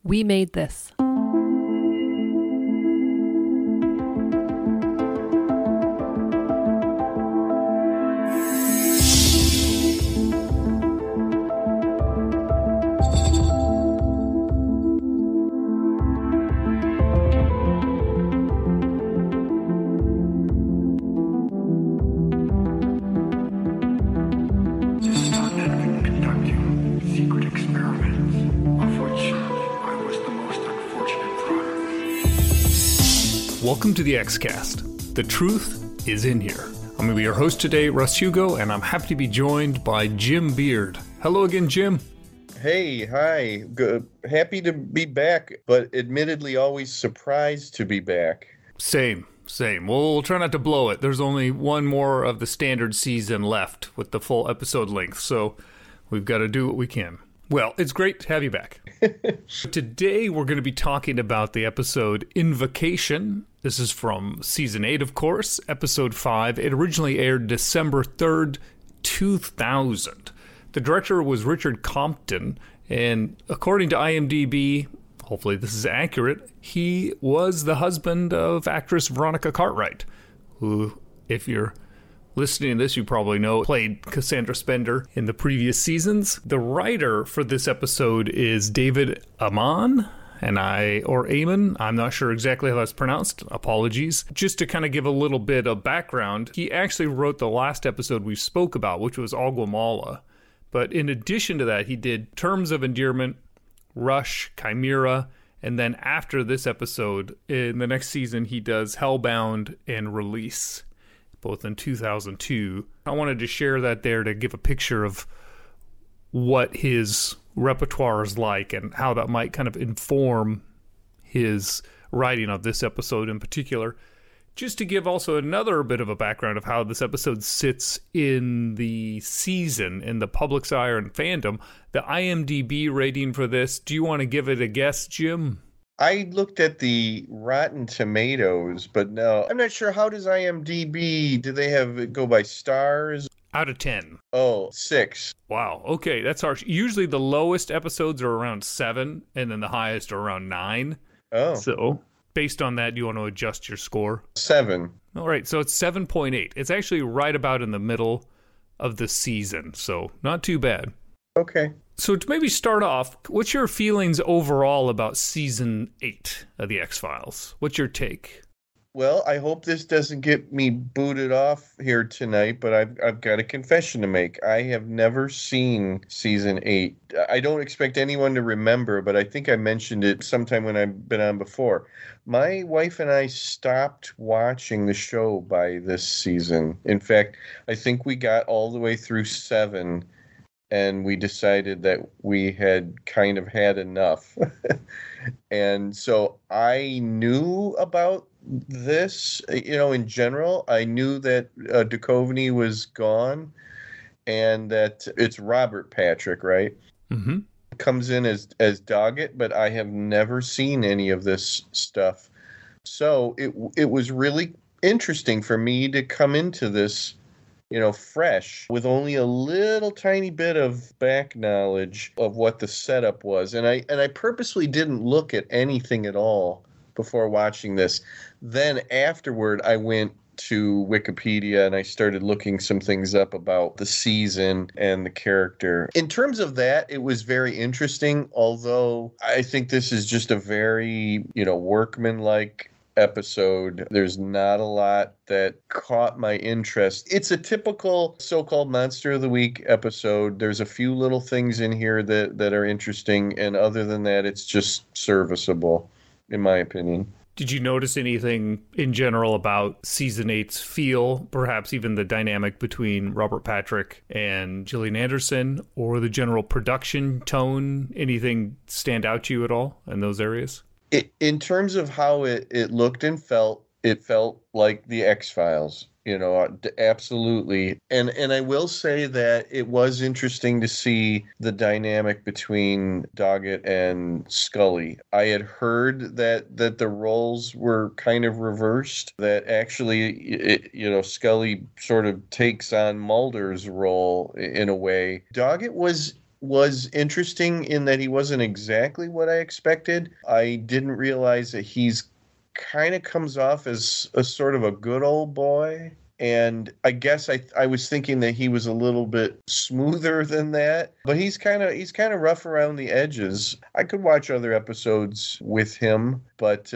We made this. Welcome to the X-Cast. The truth is in here. I'm going to be your host today, Russ Hugo, and I'm happy to be joined by Jim Beard. Hello again, Jim. Hey, hi. Good. Happy to be back, but admittedly always surprised to be back. Same. We'll try not to blow it. There's only one more of the standard season left with the full episode length, so we've got to do what we can. Well, it's great to have you back. Today we're going to be talking about the episode Invocation. This is from Season 8, of course, Episode 5. It originally aired December 3rd, 2000. The director was Richard Compton, and according to IMDb, hopefully this is accurate, he was the husband of actress Veronica Cartwright, who, if you're listening to this, you probably know, played Cassandra Spender in the previous seasons. The writer for this episode is David Amon, or Amon. I'm not sure exactly how that's pronounced. Apologies. Just to kind of give a little bit of background, he actually wrote the last episode we spoke about, which was Aguamala. But in addition to that, he did Terms of Endearment, Rush, Chimera, and then after this episode, in the next season, he does Hellbound and Release, both in 2002. I wanted to share that there to give a picture of what his repertoire is like and how that might kind of inform his writing of this episode in particular. Just to give also another bit of a background of how this episode sits in the season, in the public's eye and fandom, the IMDb rating for this, do you want to give it a guess, Jim? I looked at the Rotten Tomatoes, but no, I'm not sure. How does IMDb, do they have it go by stars? Out of 10. Oh, 6. Wow, okay, that's harsh. Usually the lowest episodes are around 7, and then the highest are around 9. Oh. So, based on that, do you want to adjust your score? 7. All right, so it's 7.8. It's actually right about in the middle of the season, so not too bad. Okay. So to maybe start off, what's your feelings overall about Season 8 of The X-Files? What's your take? Well, I hope this doesn't get me booted off here tonight, but I've got a confession to make. I have never seen Season 8. I don't expect anyone to remember, but I think I mentioned it sometime when I've been on before. My wife and I stopped watching the show by this season. In fact, I think we got all the way through 7, and we decided that we had kind of had enough. And so I knew about this, in general. I knew that Duchovny was gone and that it's Robert Patrick, right? Mm-hmm. Comes in as Doggett, but I have never seen any of this stuff. So it was really interesting for me to come into this fresh, with only a little tiny bit of back knowledge of what the setup was. And I purposely didn't look at anything at all before watching this. Then afterward, I went to Wikipedia and I started looking some things up about the season and the character. In terms of that, it was very interesting, although I think this is just a very, workmanlike episode. There's not a lot that caught my interest. It's a typical so-called Monster of the Week episode. There's a few little things in here that are interesting, and other than that, it's just serviceable, in my opinion. Did you notice anything in general about Season 8's feel, perhaps even the dynamic between Robert Patrick and Gillian Anderson, or the general production tone? Anything stand out to you at all in those areas? In terms of how it looked and felt, it felt like the X-Files. Absolutely. And I will say that it was interesting to see the dynamic between Doggett and Scully. I had heard that the roles were kind of reversed, that actually, Scully sort of takes on Mulder's role in a way. Doggett was was interesting in that he wasn't exactly what I expected. I didn't realize that he's kind of comes off as a sort of a good old boy. And I guess I was thinking that he was a little bit smoother than that, but he's kind of rough around the edges. I could watch other episodes with him, but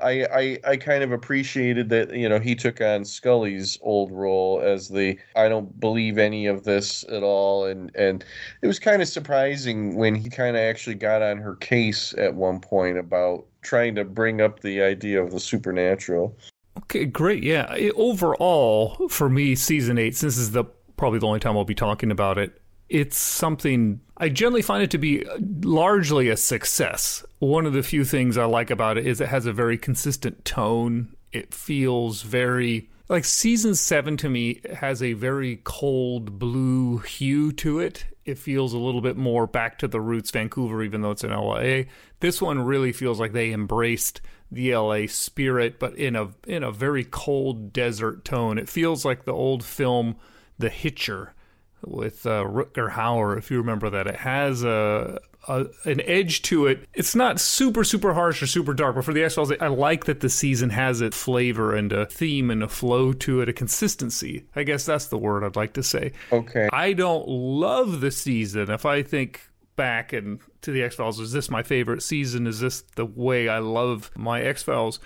I kind of appreciated that he took on Scully's old role as the I don't believe any of this at all, and it was kind of surprising when he kind of actually got on her case at one point about trying to bring up the idea of the supernatural. Okay, great. Yeah. Overall, for me, season 8, since this is probably the only time I'll be talking about it, it's something I generally find it to be largely a success. One of the few things I like about it is it has a very consistent tone. It feels very like season 7 to me has a very cold blue hue to it. It feels a little bit more back to the roots Vancouver, even though it's in LA. This one really feels like they embraced the LA spirit, but in a very cold desert tone. It feels like the old film The Hitcher with Rutger Hauer, if you remember that. It has an edge to it. It's not super, super harsh or super dark, but for the X-Files, I like that the season has a flavor and a theme and a flow to it, a consistency. I guess that's the word I'd like to say. Okay. I don't love the season. If I think back and to the X-Files, is this my favorite season? Is this the way I love my X-Files?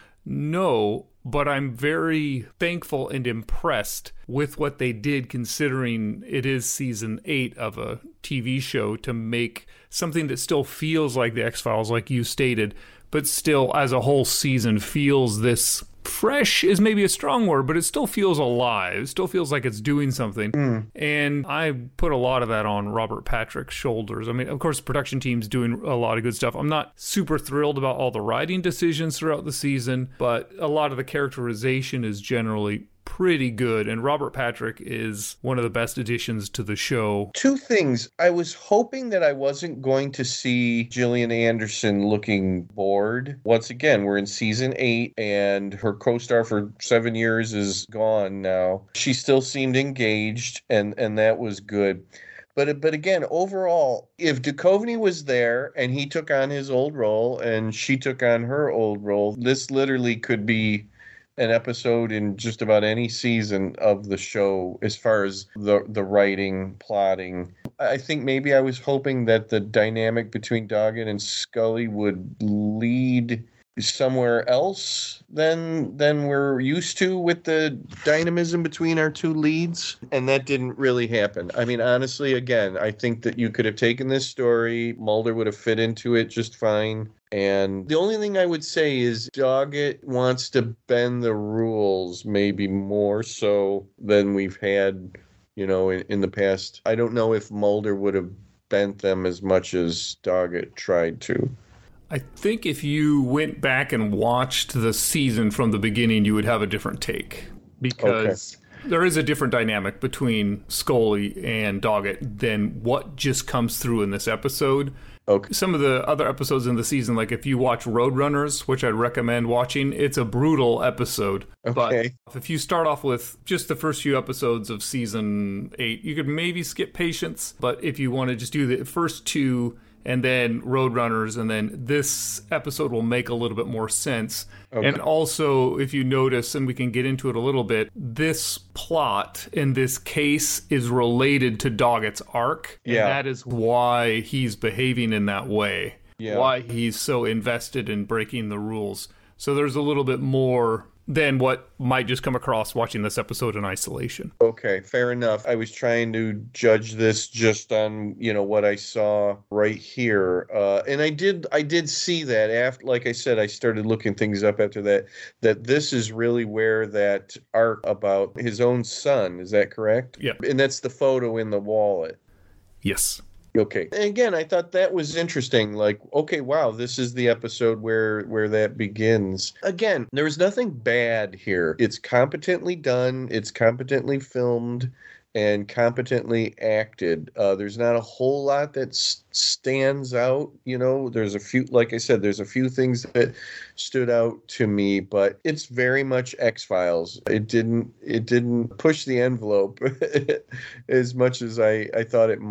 No, but I'm very thankful and impressed with what they did, considering it is season 8 of a TV show, to make something that still feels like the X-Files, like you stated, but still as a whole season feels this fresh is maybe a strong word, but it still feels alive. It still feels like it's doing something. And I put a lot of that on Robert Patrick's shoulders. I mean, of course, the production team's doing a lot of good stuff. I'm not super thrilled about all the writing decisions throughout the season, but a lot of the characterization is generally pretty good, and Robert Patrick is one of the best additions to the show. Two things. I was hoping that I wasn't going to see Gillian Anderson looking bored. Once again, we're in season 8, and her co-star for 7 years is gone now. She still seemed engaged, and that was good. But again, overall, if Duchovny was there and he took on his old role and she took on her old role, this literally could be an episode in just about any season of the show as far as the writing, plotting. I think maybe I was hoping that the dynamic between Doggett and Scully would lead somewhere else than we're used to with the dynamism between our two leads, and that didn't really happen. I mean, honestly, again, I think that you could have taken this story, Mulder would have fit into it just fine, and the only thing I would say is Doggett wants to bend the rules maybe more so than we've had, in the past. I don't know if Mulder would have bent them as much as Doggett tried to. I think if you went back and watched the season from the beginning, you would have a different take, because there is a different dynamic between Scully and Doggett than what just comes through in this episode. Okay. Some of the other episodes in the season, like if you watch Roadrunners, which I'd recommend watching, it's a brutal episode. Okay. But if you start off with just the first few episodes of season 8, you could maybe skip Patience. But if you want to just do the first 2 and then Roadrunners, and then this episode will make a little bit more sense. Okay. And also, if you notice, and we can get into it a little bit, this plot in this case is related to Doggett's arc. Yeah. And that is why he's behaving in that way. Yeah. Why he's so invested in breaking the rules. So there's a little bit more than what might just come across watching this episode in isolation. Okay, fair enough. I was trying to judge this just on, what I saw right here. And I did see that after, like I said, I started looking things up after that this is really where that arc about his own son, is that correct? Yeah. And that's the photo in the wallet. Yes. Okay. And again, I thought that was interesting. Like, okay, wow, this is the episode where that begins. Again, there was nothing bad here. It's competently done. It's competently filmed and competently acted. There's not a whole lot that stands out. There's a few, like I said, there's a few things that stood out to me, but it's very much X-Files. It didn't push the envelope as much as I thought it might.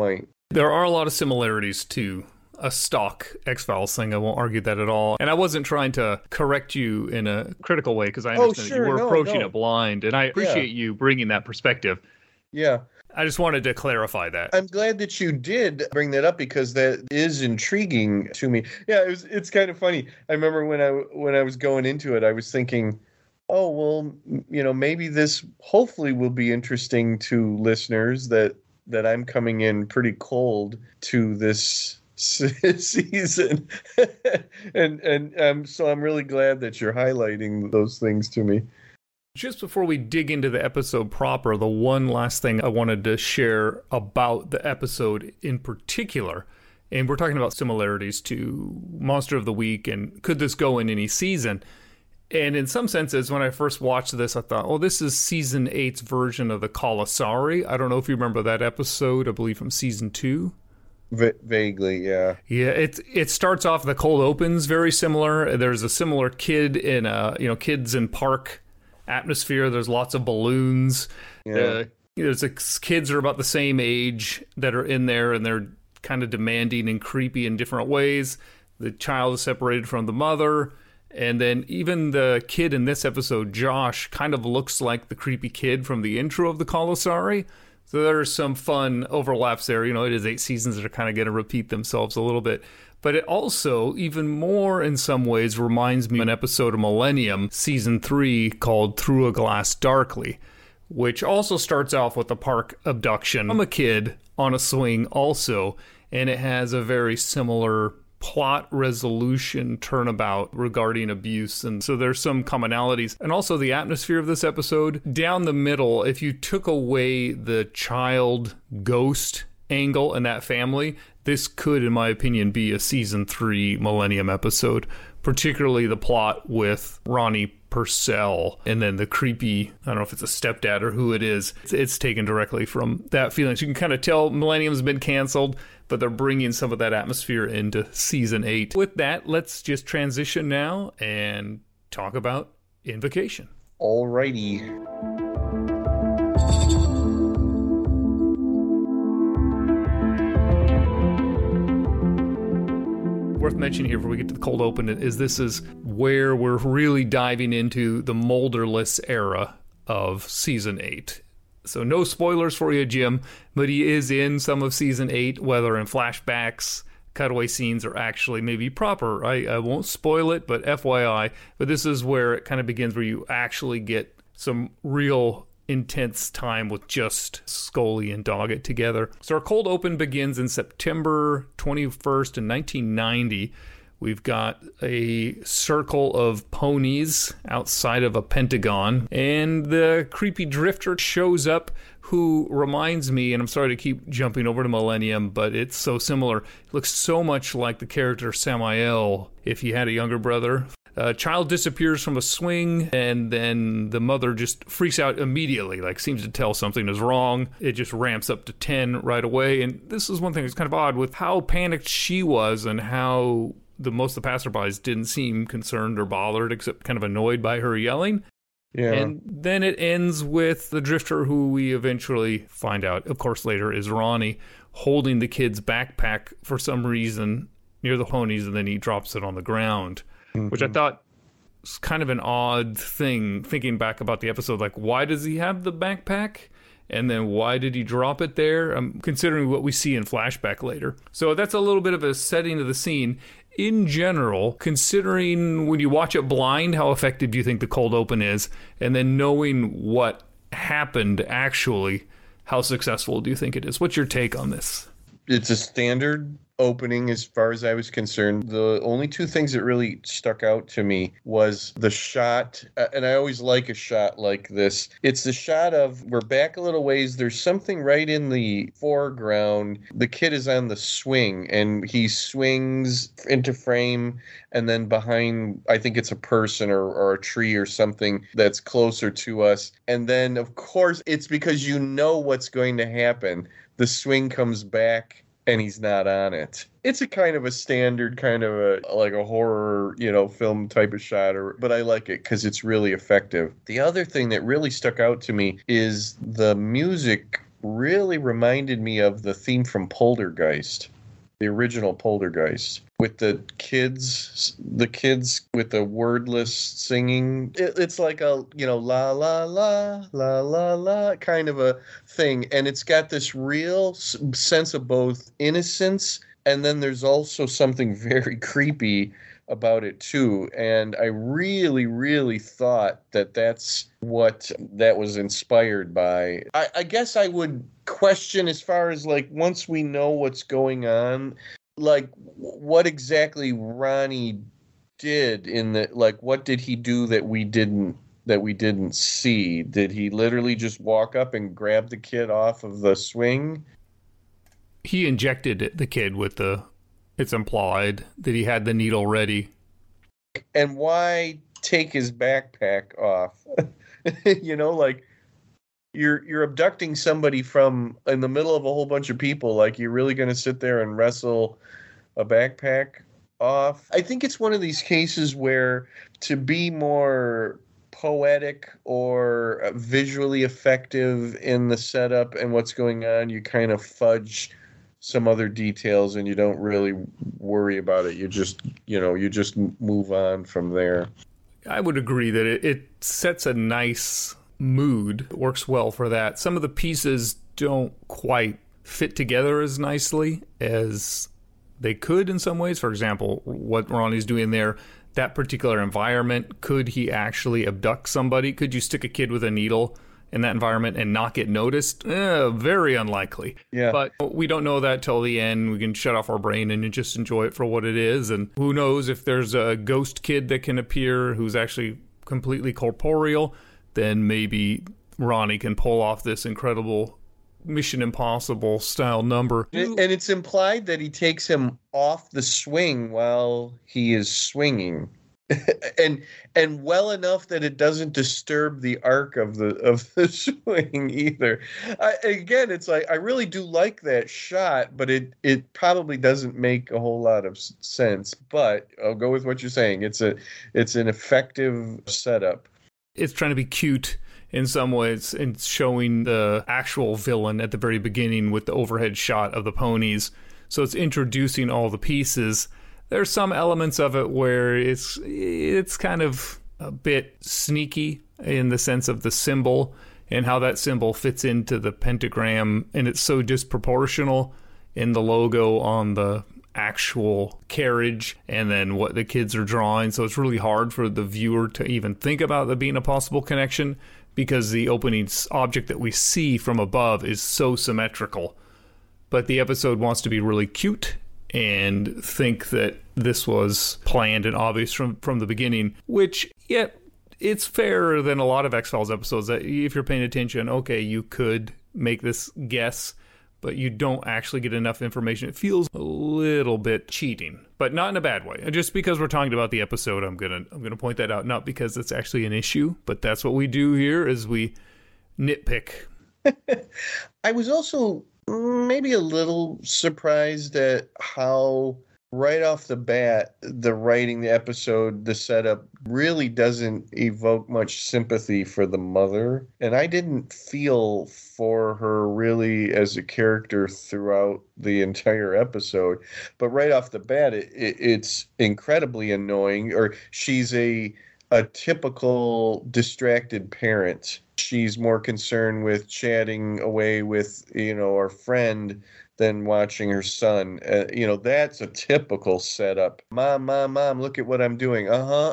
There are a lot of similarities to a stock X-Files thing. I won't argue that at all. And I wasn't trying to correct you in a critical way because I understand that you were approaching it blind. And I appreciate you bringing that perspective. Yeah. I just wanted to clarify that. I'm glad that you did bring that up because that is intriguing to me. Yeah, it's kind of funny. I remember when I was going into it, I was thinking, oh, well, maybe this hopefully will be interesting to listeners that I'm coming in pretty cold to this season. and so I'm really glad that you're highlighting those things to me. Just before we dig into the episode proper, the one last thing I wanted to share about the episode in particular, and we're talking about similarities to Monster of the Week and could this go in any season? And in some senses, when I first watched this, I thought, oh, this is season 8's version of the Commissary. I don't know if you remember that episode, I believe from season 2. Vaguely, yeah. Yeah, it starts off, the cold opens very similar. There's a similar kid in kids in park atmosphere. There's lots of balloons. Yeah. There's kids are about the same age that are in there, and they're kind of demanding and creepy in different ways. The child is separated from the mother. And then even the kid in this episode, Josh, kind of looks like the creepy kid from the intro of the Commissary. So there's some fun overlaps there. It is 8 seasons that are kind of going to repeat themselves a little bit. But it also, even more in some ways, reminds me of an episode of Millennium, season 3, called Through a Glass Darkly, which also starts off with a park abduction from a kid on a swing also. And it has a very similar plot resolution turnabout regarding abuse, and so there's some commonalities. And also the atmosphere of this episode, down the middle, if you took away the child ghost angle in that family, this could, in my opinion, be a season 3 Millennium episode, particularly the plot with Ronnie Purcell and then the creepy, I don't know if it's a stepdad or who it is. It's taken directly from that feeling. So you can kind of tell Millennium's been canceled, but they're bringing some of that atmosphere into season 8. With that, let's just transition now and talk about Invocation. Alrighty. Worth mentioning here before we get to the cold open is this is where we're really diving into the Molderless era of season 8. So no spoilers for you, Jim, but he is in some of season 8, whether in flashbacks, cutaway scenes, or actually maybe proper. I won't spoil it, but FYI. But this is where it kind of begins, where you actually get some real intense time with just Scully and Doggett together. So our cold open begins in September 21st in 1990. We've got a circle of ponies outside of a pentagon, and the creepy drifter shows up, who reminds me, and I'm sorry to keep jumping over to Millennium, but it's so similar. It looks so much like the character Samael if he had a younger brother. A child disappears from a swing, and then the mother just freaks out immediately, like seems to tell something is wrong. It just ramps up to 10 right away, and this is one thing that's kind of odd with how panicked she was and how most of the passerbys didn't seem concerned or bothered, except kind of annoyed by her yelling. Yeah. And then it ends with the drifter, who we eventually find out, of course, later is Ronnie, holding the kid's backpack for some reason near the ponies, and then he drops it on the ground, which I thought was kind of an odd thing, thinking back about the episode. Like, why does he have the backpack? And then why did he drop it there? Considering what we see in flashback later. So that's a little bit of a setting of the scene. In general, considering when you watch it blind, how effective do you think the cold open is? And then knowing what happened actually, how successful do you think it is? What's your take on this? It's a standard opening as far as I was concerned. The only two things that really stuck out to me was the shot, and I always like a shot like this. It's the shot of, we're back a little ways, there's something right in the foreground. The kid is on the swing, and he swings into frame, and then behind, I think it's a person or a tree or something that's closer to us. And then, of course, it's because you know what's going to happen. The swing comes back, and he's not on it. It's a kind of a standard kind of a horror, film type of shot, but I like it because it's really effective. The other thing that really stuck out to me is the music really reminded me of the theme from Poltergeist, the original Poltergeist, with the kids with the wordless singing. It's like a, la la la la la la kind of a thing, and it's got this real sense of both innocence, and then there's also something very creepy about it too. And I really, really thought that that's what that was inspired by. I guess I would question, as far as like, once we know what's going on, like what exactly Ronnie did in the, like, what did he do that we didn't see? Did he literally just walk up and grab the kid off of the swing? He injected the kid with it's implied that he had the needle ready. And why take his backpack off? Like, you're abducting somebody from in the middle of a whole bunch of people. Like, you're really going to sit there and wrestle a backpack off? I think it's one of these cases where, to be more poetic or visually effective in the setup and what's going on, you kind of fudge some other details and you don't really worry about it. You just move on from there. I would agree that it sets a nice mood. It works well for that. Some of the pieces don't quite fit together as nicely as they could in some ways. For example, what Ronnie's doing there, that particular environment, could he actually abduct somebody? Could you stick a kid with a needle in that environment and not get noticed? Very unlikely. Yeah. But we don't know that till the end. We can shut off our brain and just enjoy it for what it is. And who knows, if there's a ghost kid that can appear who's actually completely corporeal, then maybe Ronnie can pull off this incredible Mission Impossible style number. And it's implied that he takes him off the swing while he is swinging. and well enough that it doesn't disturb the arc of the swing either. Again, it's like, I really do like that shot, but it probably doesn't make a whole lot of sense. But I'll go with what you're saying. It's an effective setup. It's trying to be cute in some ways and showing the actual villain at the very beginning with the overhead shot of the ponies. So it's introducing all the pieces. There's some elements of it where it's kind of a bit sneaky in the sense of the symbol and how that symbol fits into the pentagram, and it's so disproportional in the logo on the actual carriage and then what the kids are drawing. So it's really hard for the viewer to even think about there being a possible connection, because the opening object that we see from above is so symmetrical. But the episode wants to be really cute and think that this was planned and obvious from the beginning, which, yet, it's fairer than a lot of X-Files episodes that if you're paying attention, okay, you could make this guess, but you don't actually get enough information. It feels a little bit cheating, but not in a bad way. And just because we're talking about the episode, I'm gonna point that out, not because it's actually an issue, but that's what we do here, is we nitpick. I was also maybe a little surprised at how right off the bat, the writing, the episode, the setup really doesn't evoke much sympathy for the mother. And I didn't feel for her really as a character throughout the entire episode. But right off the bat, it's incredibly annoying. Or she's a typical distracted parent. She's more concerned with chatting away with, our friend than watching her son. That's a typical setup. Mom, look at what I'm doing.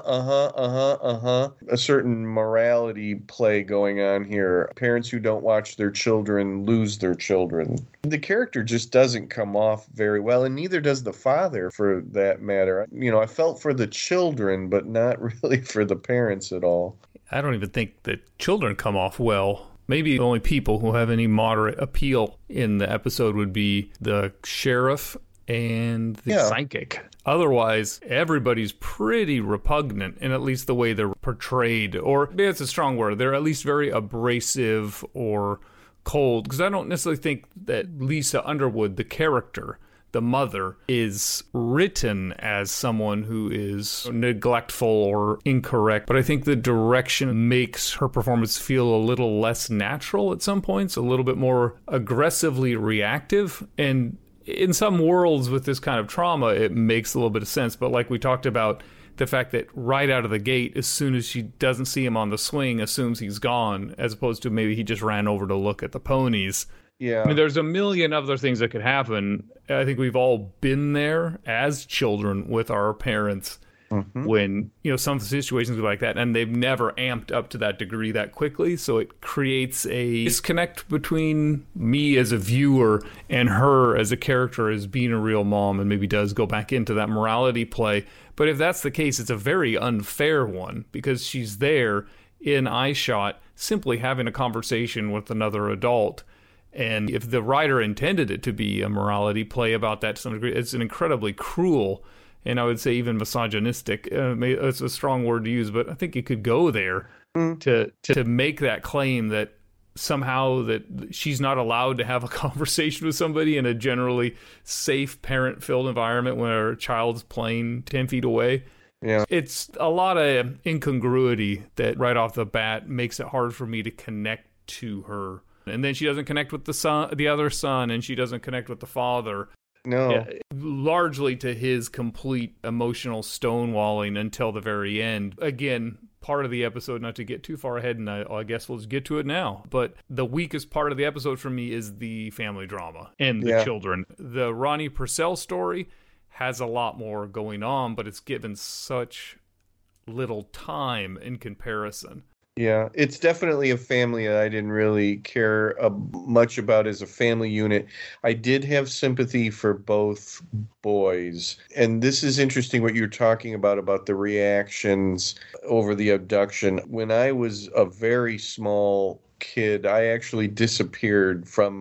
A certain morality play going on here. Parents who don't watch their children lose their children. The character just doesn't come off very well, and neither does the father, for that matter. I felt for the children, but not really for the parents at all. I don't even think that children come off well. Maybe the only people who have any moderate appeal in the episode would be the sheriff and the psychic. Otherwise, everybody's pretty repugnant, in at least the way they're portrayed. Or maybe that's a strong word. They're at least very abrasive or cold. Because I don't necessarily think that Lisa Underwood, the character, the mother, is written as someone who is neglectful or incorrect. But I think the direction makes her performance feel a little less natural at some points, a little bit more aggressively reactive. And in some worlds with this kind of trauma, it makes a little bit of sense. But like we talked about, the fact that right out of the gate, as soon as she doesn't see him on the swing, assumes he's gone, as opposed to maybe he just ran over to look at the ponies. Yeah. I mean, there's a million other things that could happen. I think we've all been there as children with our parents when, some situations like that, and they've never amped up to that degree that quickly. So it creates a disconnect between me as a viewer and her as a character as being a real mom, and maybe does go back into that morality play. But if that's the case, it's a very unfair one, because she's there in eyeshot simply having a conversation with another adult. And if the writer intended it to be a morality play about that to some degree, it's an incredibly cruel, and I would say even misogynistic, it's a strong word to use, but I think it could go there to make that claim that somehow that she's not allowed to have a conversation with somebody in a generally safe, parent-filled environment when her child's playing 10 feet away. Yeah. It's a lot of incongruity that right off the bat makes it hard for me to connect to her. And then she doesn't connect with the other son, and she doesn't connect with the father. No. Largely to his complete emotional stonewalling until the very end. Again, part of the episode, not to get too far ahead, and I guess we'll just get to it now, but the weakest part of the episode for me is the family drama and the children. The Ronnie Purcell story has a lot more going on, but it's given such little time in comparison. Yeah, it's definitely a family that I didn't really care much about as a family unit. I did have sympathy for both boys. And this is interesting what you're talking about the reactions over the abduction. When I was a very small kid, I actually disappeared from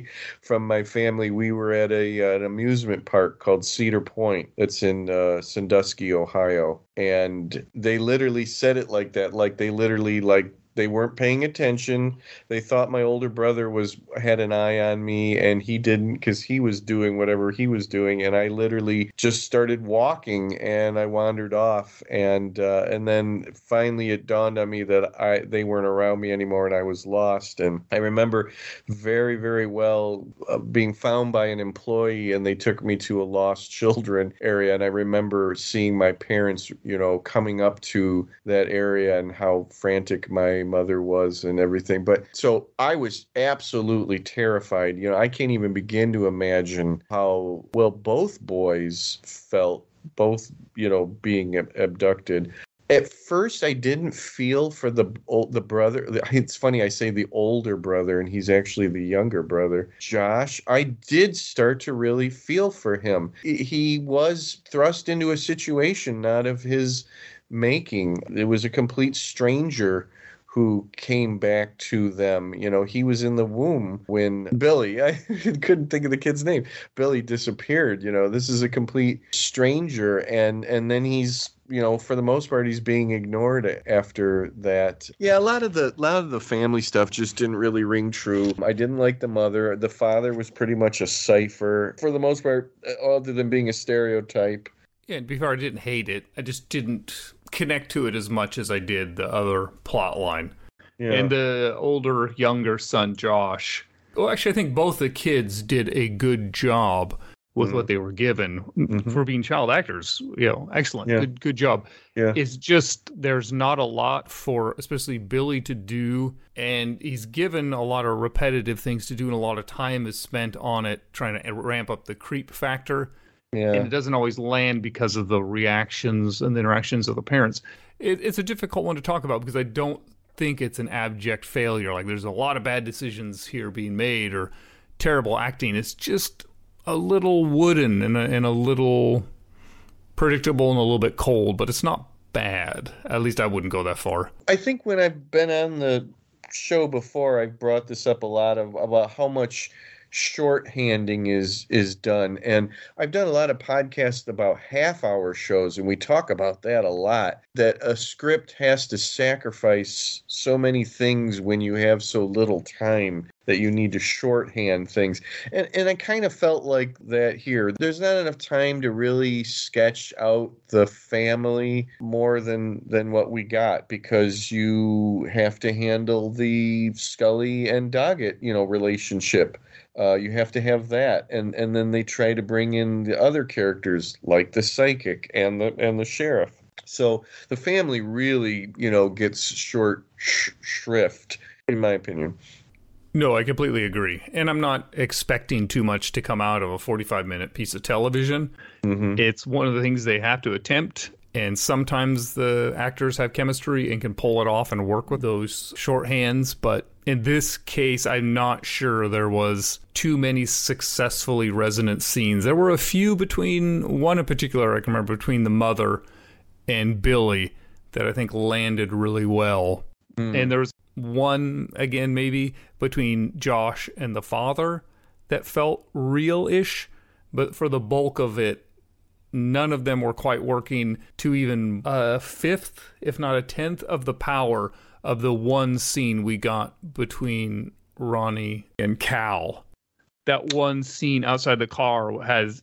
my family. We were at an amusement park called Cedar Point. That's in Sandusky, Ohio, and they literally said it like that, like they literally they weren't paying attention. They thought my older brother had an eye on me, and he didn't, because he was doing whatever he was doing. And I literally just started walking, and I wandered off. And then finally it dawned on me that they weren't around me anymore, and I was lost. And I remember very, very well being found by an employee, and they took me to a lost children area. And I remember seeing my parents, coming up to that area, and how frantic my mother was and everything. But so I was absolutely terrified. I can't even begin to imagine how well both boys felt, both being abducted. At first, I didn't feel for the brother. It's funny, I say the older brother, and he's actually the younger brother, Josh. I did start to really feel for him. He was thrust into a situation not of his making. It was a complete stranger who came back to them. He was in the womb when Billy, I couldn't think of the kid's name, Billy disappeared. This is a complete stranger. And then he's, for the most part, he's being ignored after that. Yeah, a lot of the family stuff just didn't really ring true. I didn't like the mother. The father was pretty much a cipher, for the most part, other than being a stereotype. Yeah, and before, I didn't hate it. I just didn't connect to it as much as I did the other plot line. Yeah. And the younger son, Josh. Well, actually, I think both the kids did a good job with what they were given for being child actors. Excellent. Yeah. Good job. Yeah. It's just there's not a lot for especially Billy to do, and he's given a lot of repetitive things to do, and a lot of time is spent on it trying to ramp up the creep factor. Yeah. And it doesn't always land because of the reactions and the interactions of the parents. It's a difficult one to talk about because I don't think it's an abject failure. Like, there's a lot of bad decisions here being made or terrible acting. It's just a little wooden and a little predictable and a little bit cold, but it's not bad. At least I wouldn't go that far. I think when I've been on the show before, I've brought this up a lot about how much shorthanding is done. And I've done a lot of podcasts about half-hour shows, and we talk about that a lot, that a script has to sacrifice so many things when you have so little time that you need to shorthand things. And I kind of felt like that here. There's not enough time to really sketch out the family more than what we got, because you have to handle the Scully and Doggett, relationship. You have to have that, and then they try to bring in the other characters like the psychic and the sheriff. So the family really, gets short shrift, in my opinion. No, I completely agree. And I'm not expecting too much to come out of a 45-minute piece of television. Mm-hmm. It's one of the things they have to attempt. And sometimes the actors have chemistry and can pull it off and work with those shorthands. But in this case, I'm not sure there was too many successfully resonant scenes. There were a few between, one in particular I can remember, between the mother and Billy that I think landed really well. And there was one, again, maybe between Josh and the father that felt real-ish. But for the bulk of it, none of them were quite working to even a fifth, if not a tenth, of the power of the one scene we got between Ronnie and Cal. That one scene outside the car has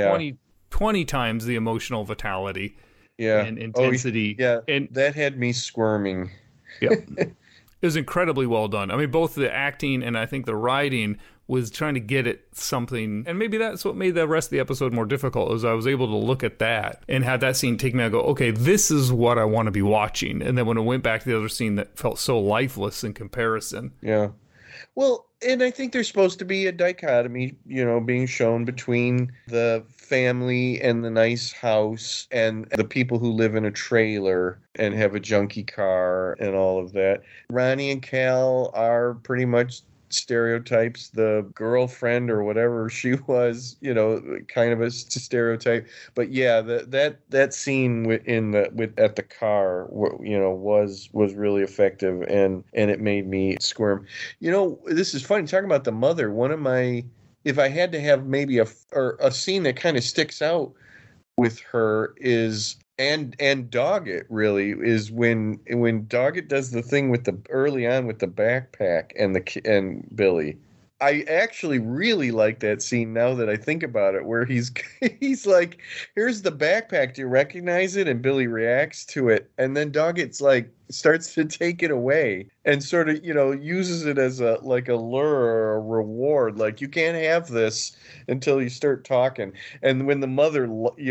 20 times the emotional vitality and intensity. And that had me squirming. Yeah. It was incredibly well done. I mean, both the acting and I think the writing was trying to get at something, and maybe that's what made the rest of the episode more difficult, is I was able to look at that and have that scene take me and go, okay, this is what I want to be watching. And then when I went back to the other scene that felt so lifeless in comparison. Yeah. Well, and I think there's supposed to be a dichotomy, being shown between the family and the nice house and the people who live in a trailer and have a junky car and all of that. Ronnie and Cal are pretty much stereotypes. The girlfriend or whatever she was, kind of a stereotype. But yeah, that scene at the car, was really effective, and it made me squirm. This is funny talking about the mother. One of my, if I had to have maybe a scene that kind of sticks out with her is. And Doggett really is when Doggett does the thing with early on with the backpack and Billy. I actually really like that scene now that I think about it, where he's like, "Here's the backpack. Do you recognize it?" And Billy reacts to it, and then Doggett's like starts to take it away and sort of uses it as a lure or a reward. Like, you can't have this until you start talking. And when the mother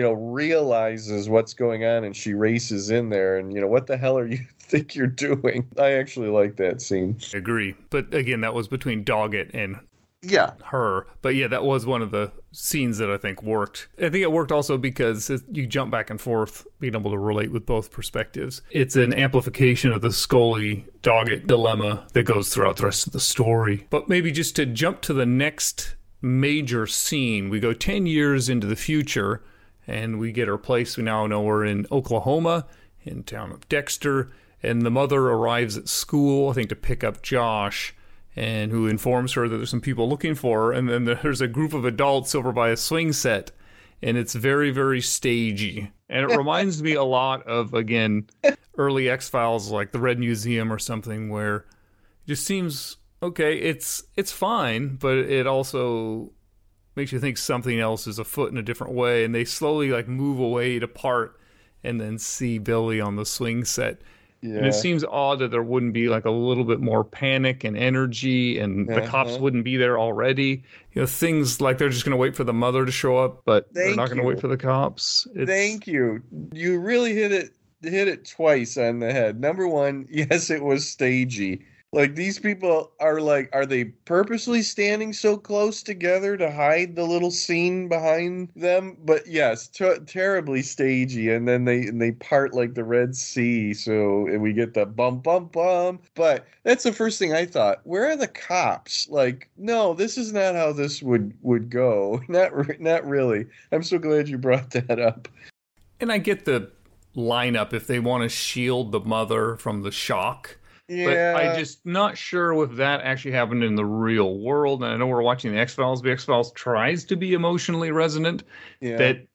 realizes what's going on and she races in there and what the hell are you think you're doing? I actually like that scene. I agree. But again, that was between Doggett and her. But yeah, that was one of the scenes that I think worked. I think it worked also because you jump back and forth, being able to relate with both perspectives. It's an amplification of the Scully-Doggett dilemma that goes throughout the rest of the story. But maybe just to jump to the next major scene, we go 10 years into the future, and we get our place. We now know we're in Oklahoma, in town of Dexter, and the mother arrives at school, I think, to pick up Josh, and who informs her that there's some people looking for her, and then there's a group of adults over by a swing set, and it's very, very stagey. And it reminds me a lot of, again, early X-Files, like the Red Museum or something, where it just seems, okay, it's fine, but it also makes you think something else is afoot in a different way, and they slowly move away to part and then see Billy on the swing set. Yeah. And it seems odd that there wouldn't be a little bit more panic and energy, and the cops wouldn't be there already. Things like they're just going to wait for the mother to show up, but they're not going to wait for the cops. Thank you. You really hit it twice on the head. Number one, yes, it was stagey. These people are they purposely standing so close together to hide the little scene behind them? But yes, terribly stagey. And then they part like the Red Sea. So we get the bum, bum, bum. But that's the first thing I thought. Where are the cops? No, this is not how this would go. Not really. I'm so glad you brought that up. And I get the lineup if they want to shield the mother from the shock. Yeah. But I'm just not sure if that actually happened in the real world. And I know we're watching the X-Files. The X-Files tries to be emotionally resonant. Yeah. That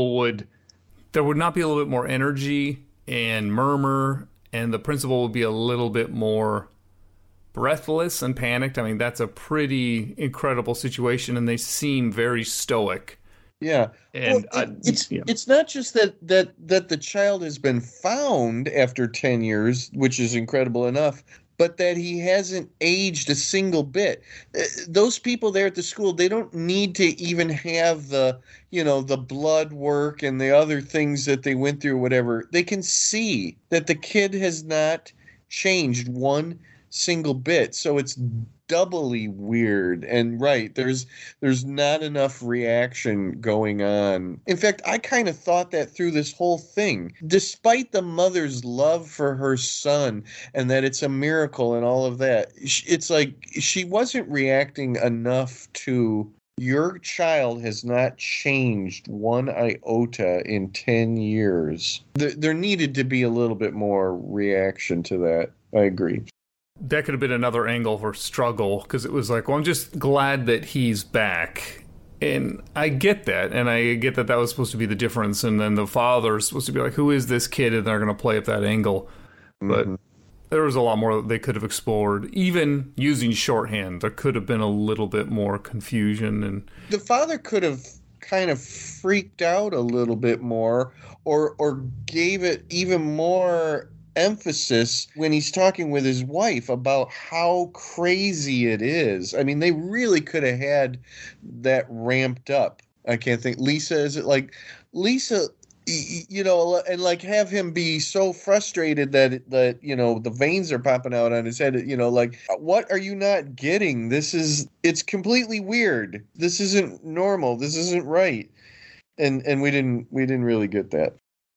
there would not be a little bit more energy and murmur, and the principal would be a little bit more breathless and panicked. I mean, that's a pretty incredible situation, and they seem very stoic. Yeah. And Well, it's not just that the child has been found after 10 years, which is incredible enough, but that he hasn't aged a single bit. Those people there at the school, they don't need to even have the blood work and the other things that they went through, whatever. They can see that the kid has not changed one single bit. So it's doubly weird. And right, there's not enough reaction going on. In fact, I kind of thought that through this whole thing. Despite the mother's love for her son and that it's a miracle and all of that, it's like she wasn't reacting enough to your child has not changed one iota in 10 years. There needed to be a little bit more reaction to that. I agree. That could have been another angle for struggle, because it was like, well, I'm just glad that he's back. And I get that. And I get that that was supposed to be the difference. And then the father's supposed to be like, who is this kid? And they're going to play up that angle. But there was a lot more that they could have explored. Even using shorthand, there could have been a little bit more confusion. And the father could have kind of freaked out a little bit more, or gave it even more emphasis when he's talking with his wife about how crazy it is. I mean, they really could have had that ramped up. I can't think. Lisa, is it like Lisa, and like have him be so frustrated that the veins are popping out on his head, like, what are you not getting? It's completely weird. This isn't normal. This isn't right. And we didn't really get that.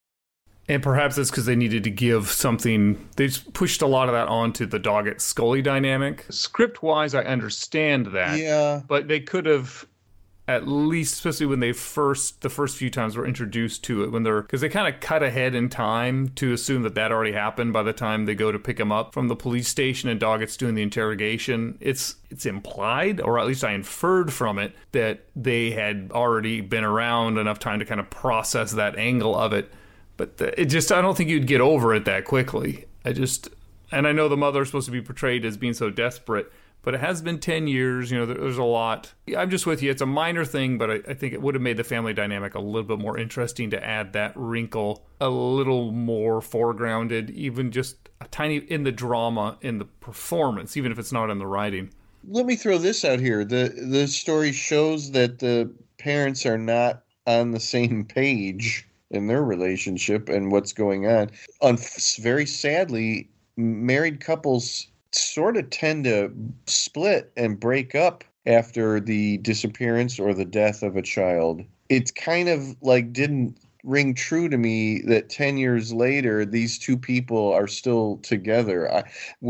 And perhaps it's because they needed to give something. They just pushed a lot of that onto the Doggett-Scully dynamic. Script-wise, I understand that. Yeah. But they could have, at least, especially when the first few times were introduced to it, because they kind of cut ahead in time to assume that already happened by the time they go to pick him up from the police station and Doggett's doing the interrogation. It's implied, or at least I inferred from it, that they had already been around enough time to kind of process that angle of it. But I don't think you'd get over it that quickly. And I know the mother is supposed to be portrayed as being so desperate, but it has been 10 years. There's a lot. I'm just with you. It's a minor thing, but I think it would have made the family dynamic a little bit more interesting to add that wrinkle a little more foregrounded, even just a tiny in the drama, in the performance, even if it's not in the writing. Let me throw this out here. The story shows that the parents are not on the same page in their relationship and what's going on. Very sadly, married couples sort of tend to split and break up after the disappearance or the death of a child. It's kind of like didn't ring true to me that 10 years later, these two people are still together.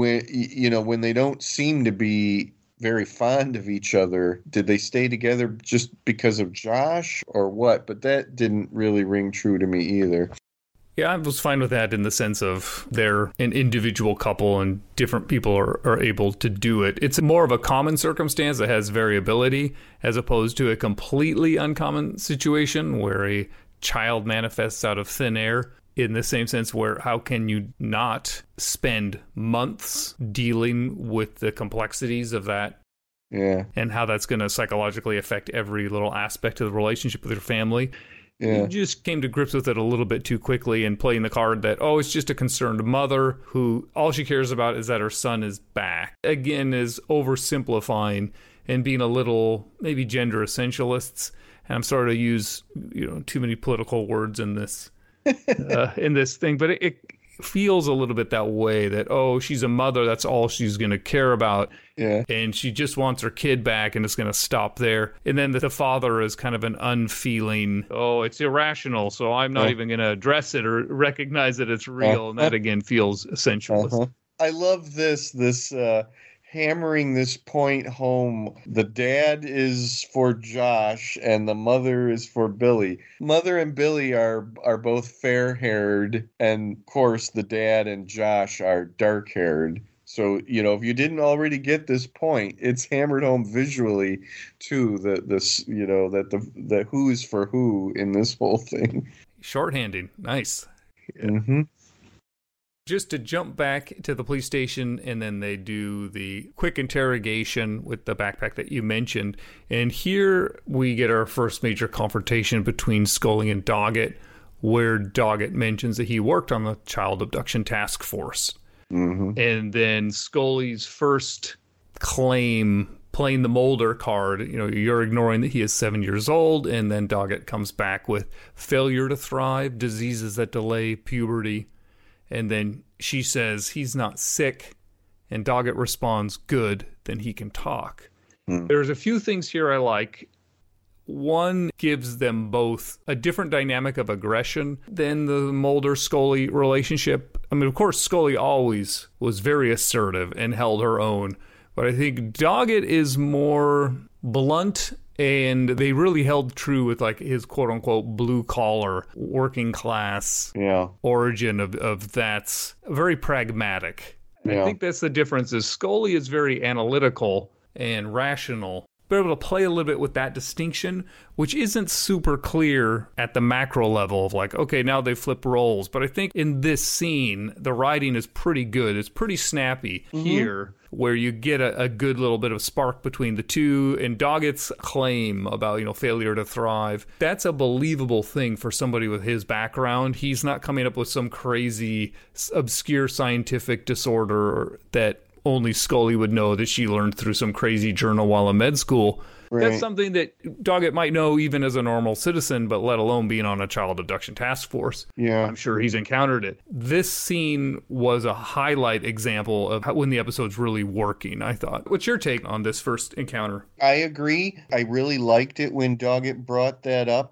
When they don't seem to be very fond of each other. Did they stay together just because of Josh or what? But that didn't really ring true to me either. Yeah, I was fine with that in the sense of they're an individual couple and different people are able to do it. It's more of a common circumstance that has variability as opposed to a completely uncommon situation where a child manifests out of thin air. In the same sense where how can you not spend months dealing with the complexities of that? Yeah. And how that's going to psychologically affect every little aspect of the relationship with your family. Yeah. You just came to grips with it a little bit too quickly and playing the card that, it's just a concerned mother who all she cares about is that her son is back. Again, is oversimplifying and being a little maybe gender essentialists. And I'm sorry to use too many political words in this. In this thing, but it feels a little bit that way that, she's a mother, that's all she's going to care about. Yeah. And she just wants her kid back and it's going to stop there. And then the father is kind of an unfeeling, it's irrational, so I'm not even going to address it or recognize that it's real. And that again feels essentialist. I love this hammering this point home. The dad is for Josh and the mother is for Billy. Mother and Billy are both fair-haired, and of course the dad and Josh are dark-haired. So, if you didn't already get this point, it's hammered home visually too, that the who is for who in this whole thing. Shorthanding. Nice. Yeah. Mm-hmm. Just to jump back to the police station, and then they do the quick interrogation with the backpack that you mentioned. And here we get our first major confrontation between Scully and Doggett, where Doggett mentions that he worked on the child abduction task force. Mm-hmm. And then Scully's first claim, playing the Mulder card, you're ignoring that he is 7 years old. And then Doggett comes back with failure to thrive, diseases that delay puberty. And then she says he's not sick, and Doggett responds, good, then he can talk. There's a few things here I like. One gives them both a different dynamic of aggression than the Mulder-Scully relationship. I mean, of course, Scully always was very assertive and held her own, but I think Doggett is more blunt. And they really held true with like his quote unquote blue collar working class origin of that's very pragmatic. I think that's the difference is Scully is very analytical and rational. They're able to play a little bit with that distinction, which isn't super clear at the macro level of like, okay, now they flip roles. But I think in this scene, the writing is pretty good. It's pretty snappy here, where you get a good little bit of spark between the two. And Doggett's claim about, failure to thrive, that's a believable thing for somebody with his background. He's not coming up with some crazy, obscure scientific disorder that only Scully would know that she learned through some crazy journal while in med school. Right. That's something that Doggett might know even as a normal citizen, but let alone being on a child abduction task force. Yeah. I'm sure he's encountered it. This scene was a highlight example of when the episode's really working, I thought. What's your take on this first encounter? I agree. I really liked it when Doggett brought that up.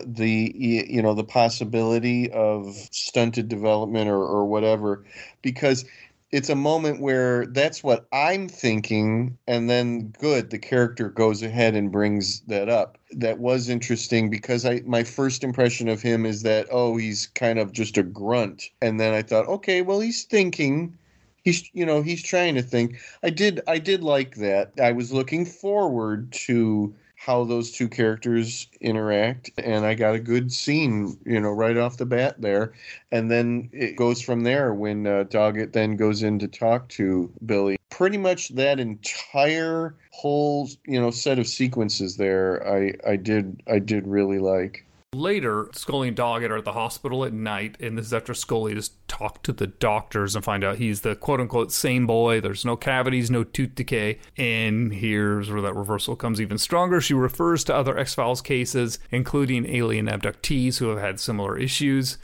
The possibility of stunted development or whatever, because it's a moment where that's what I'm thinking, and then the character goes ahead and brings that up. That was interesting because my first impression of him is that, he's kind of just a grunt. And then I thought, okay, well, he's thinking. He's trying to think. I did like that. I was looking forward to how those two characters interact, and I got a good scene, right off the bat there. And then it goes from there when Doggett then goes in to talk to Billy. Pretty much that entire whole, set of sequences there, I did really like. Later, Scully and Doggett are at the hospital at night, and this is after Scully has talked to the doctors and find out he's the quote-unquote same boy. There's no cavities, no tooth decay, and here's where that reversal comes even stronger. She refers to other X-Files cases, including alien abductees who have had similar issues.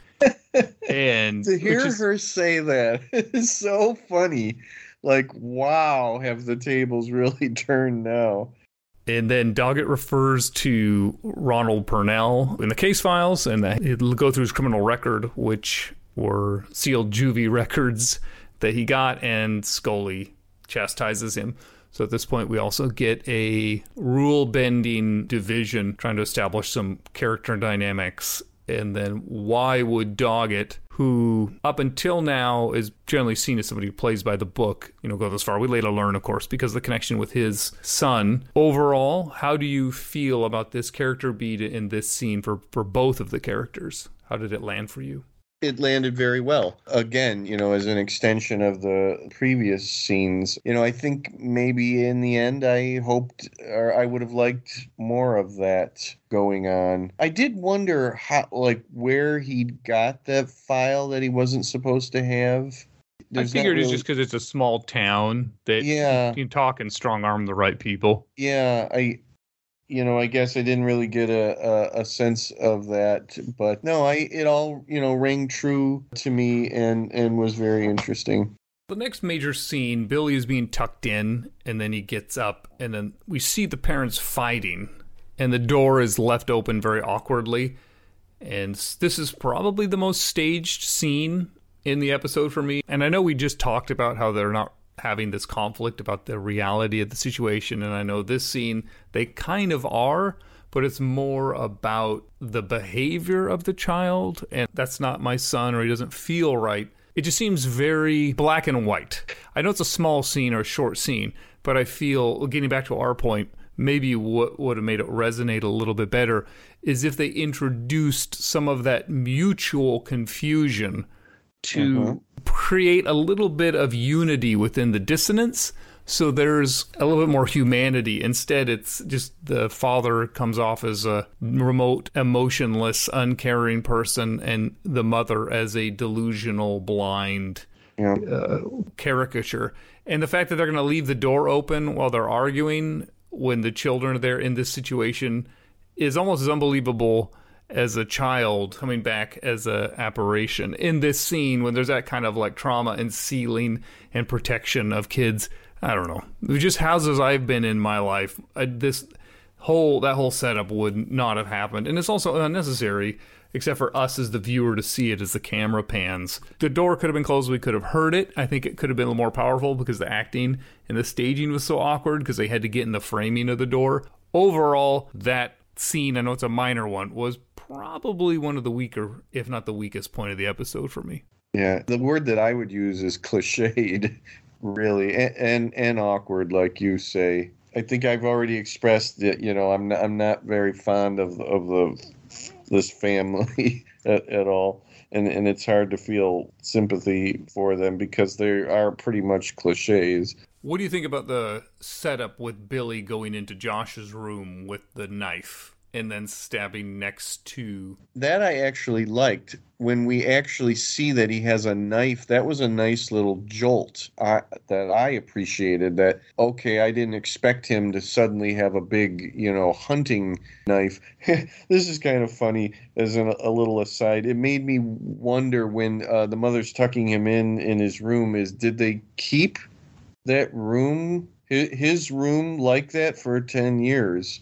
And to hear her say that is so funny. Like, wow, have the tables really turned now? And then Doggett refers to Ronald Purnell in the case files, and he'll go through his criminal record, which were sealed juvie records that he got, and Scully chastises him. So at this point, we also get a rule-bending division trying to establish some character dynamics. And then why would Doggett, who up until now is generally seen as somebody who plays by the book, go this far? We later learn, of course, because of the connection with his son. Overall, how do you feel about this character beat in this scene for both of the characters? How did it land for you? It landed very well. Again, as an extension of the previous scenes, I think maybe in the end I hoped or I would have liked more of that going on. I did wonder where he got that file that he wasn't supposed to have. I figured it's just because it's a small town that you can talk and strong arm the right people. Yeah, I guess I didn't really get a sense of that, but no, it all, rang true to me and was very interesting. The next major scene, Billy is being tucked in, and then he gets up, and then we see the parents fighting, and the door is left open very awkwardly, and this is probably the most staged scene in the episode for me. And I know we just talked about how they're not having this conflict about the reality of the situation, and I know this scene they kind of are, but it's more about the behavior of the child, and that's not my son, or he doesn't feel right. It just seems very black and white. I know it's a small scene or a short scene, but I feel, getting back to our point, maybe what would have made it resonate a little bit better is if they introduced some of that mutual confusion to create a little bit of unity within the dissonance. So there's a little bit more humanity. Instead, it's just the father comes off as a remote, emotionless, uncaring person, and the mother as a delusional, blind caricature. And the fact that they're going to leave the door open while they're arguing when the children are there in this situation is almost as unbelievable as a child coming back as a apparition. In this scene, when there's that kind of like trauma and sealing and protection of kids, I don't know. It was just houses I've been in my life. That whole setup would not have happened. And it's also unnecessary, except for us as the viewer to see it as the camera pans. The door could have been closed. We could have heard it. I think it could have been a little more powerful because the acting and the staging was so awkward because they had to get in the framing of the door. Overall, that scene, I know it's a minor one, was probably one of the weaker, if not the weakest point of the episode for me. Yeah, the word that I would use is cliched. Really, and awkward, like you say. I think I've already expressed that. I'm not very fond of this family at all, and it's hard to feel sympathy for them because they are pretty much cliches. What do you think about the setup with Billy going into Josh's room with the knife and then stabbing next to... That I actually liked. When we actually see that he has a knife, that was a nice little jolt that I appreciated. That, okay, I didn't expect him to suddenly have a big, hunting knife. This is kind of funny as a little aside. It made me wonder when the mother's tucking him in his room, did they keep that room, his room, like that for 10 years?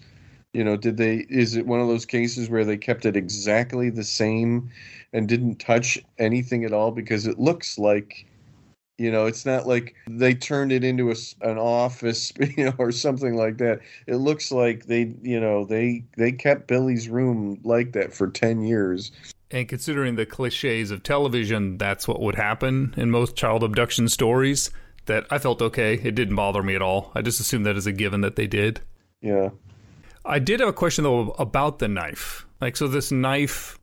Is it one of those cases where they kept it exactly the same and didn't touch anything at all? Because it looks like, it's not like they turned it into an office, or something like that. It looks like they kept Billy's room like that for 10 years. And considering the cliches of television, that's what would happen in most child abduction stories. That I felt okay. It didn't bother me at all. I just assumed that as a given that they did. Yeah. I did have a question, though, about the knife. So this knife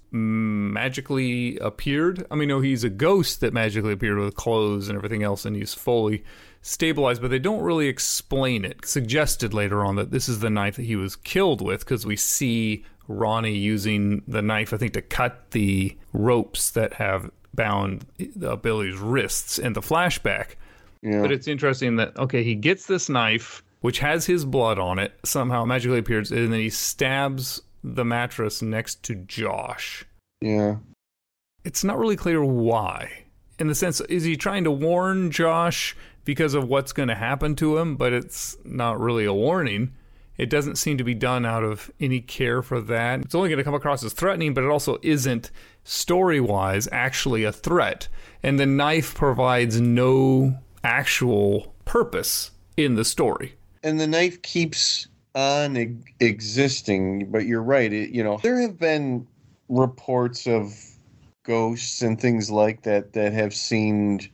magically appeared? I mean, no, he's a ghost that magically appeared with clothes and everything else, and he's fully stabilized, but they don't really explain it. It's suggested later on that this is the knife that he was killed with, because we see Ronnie using the knife, I think, to cut the ropes that have bound Billy's wrists in the flashback. Yeah. But it's interesting that, okay, he gets this knife, which has his blood on it, somehow magically appears, and then he stabs the mattress next to Josh. Yeah. It's not really clear why. In the sense, is he trying to warn Josh because of what's going to happen to him? But it's not really a warning. It doesn't seem to be done out of any care for that. It's only going to come across as threatening, but it also isn't, story-wise, actually a threat. And the knife provides no actual purpose in the story. And the knife keeps on existing, but you're right. There have been reports of ghosts and things like that have seemed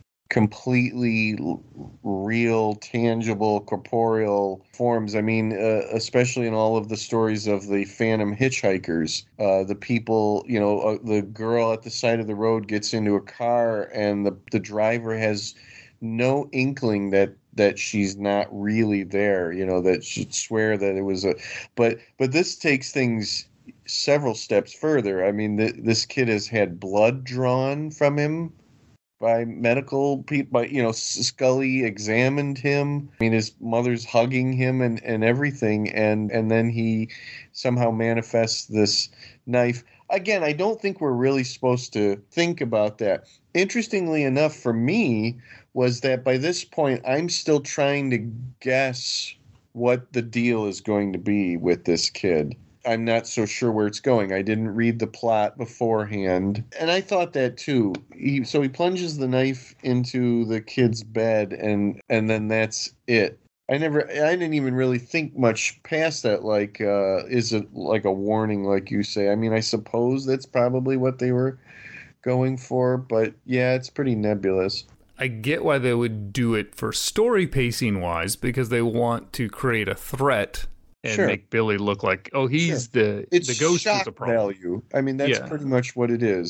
completely real, tangible, corporeal forms. I mean, especially in all of the stories of the Phantom hitchhikers, the people, the girl at the side of the road gets into a car and the driver has no inkling that she's not really there, that she'd swear that it was but this takes things several steps further. I mean, this kid has had blood drawn from him by medical people, Scully examined him. I mean, his mother's hugging him and everything. And then he somehow manifests this knife. Again, I don't think we're really supposed to think about that. Interestingly enough, for me, was that by this point, I'm still trying to guess what the deal is going to be with this kid. I'm not so sure where it's going. I didn't read the plot beforehand. And I thought that too. So he plunges the knife into the kid's bed and then that's it. I didn't even really think much past that. Like, is it like a warning, like you say? I mean, I suppose that's probably what they were going for, but yeah, it's pretty nebulous. I get why they would do it for story pacing wise, because they want to create a threat and make Billy look like, oh, he's the ghost is the problem. Value. I mean, that's pretty much what it is.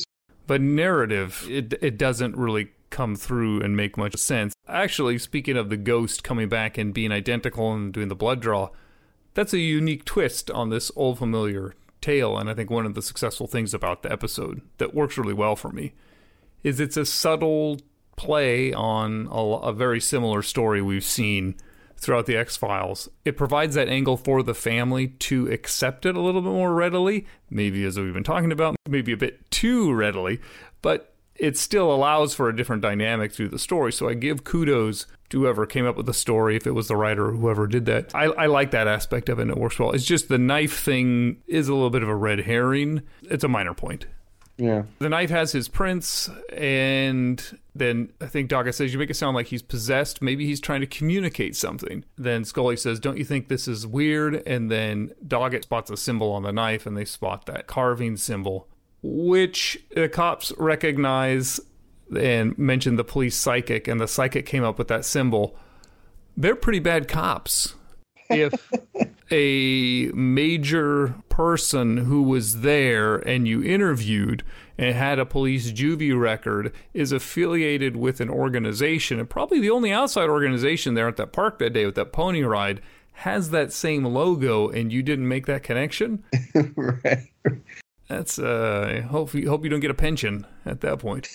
But narrative, it doesn't really come through and make much sense. Actually, speaking of the ghost coming back and being identical and doing the blood draw, that's a unique twist on this old familiar tale, and I think one of the successful things about the episode that works really well for me is it's a subtle play on a very similar story we've seen throughout the X-Files. It provides that angle for the family to accept it a little bit more readily, maybe as we've been talking about, maybe a bit too readily, but it still allows for a different dynamic through the story. So I give kudos to whoever came up with the story, if it was the writer or whoever did that. I like that aspect of it, and it works well. It's just the knife thing is a little bit of a red herring. It's a minor point. Yeah. The knife has his prints, and then I think Doggett says, you make it sound like he's possessed. Maybe he's trying to communicate something. Then Scully says, don't you think this is weird? And then Doggett spots a symbol on the knife, and they spot that carving symbol, which the cops recognize and mention the police psychic, and the psychic came up with that symbol. They're pretty bad cops. If a major person who was there and you interviewed and had a police juvie record is affiliated with an organization, and probably the only outside organization there at that park that day with that pony ride has that same logo, and you didn't make that connection, Right. that's hope you don't get a pension at that point.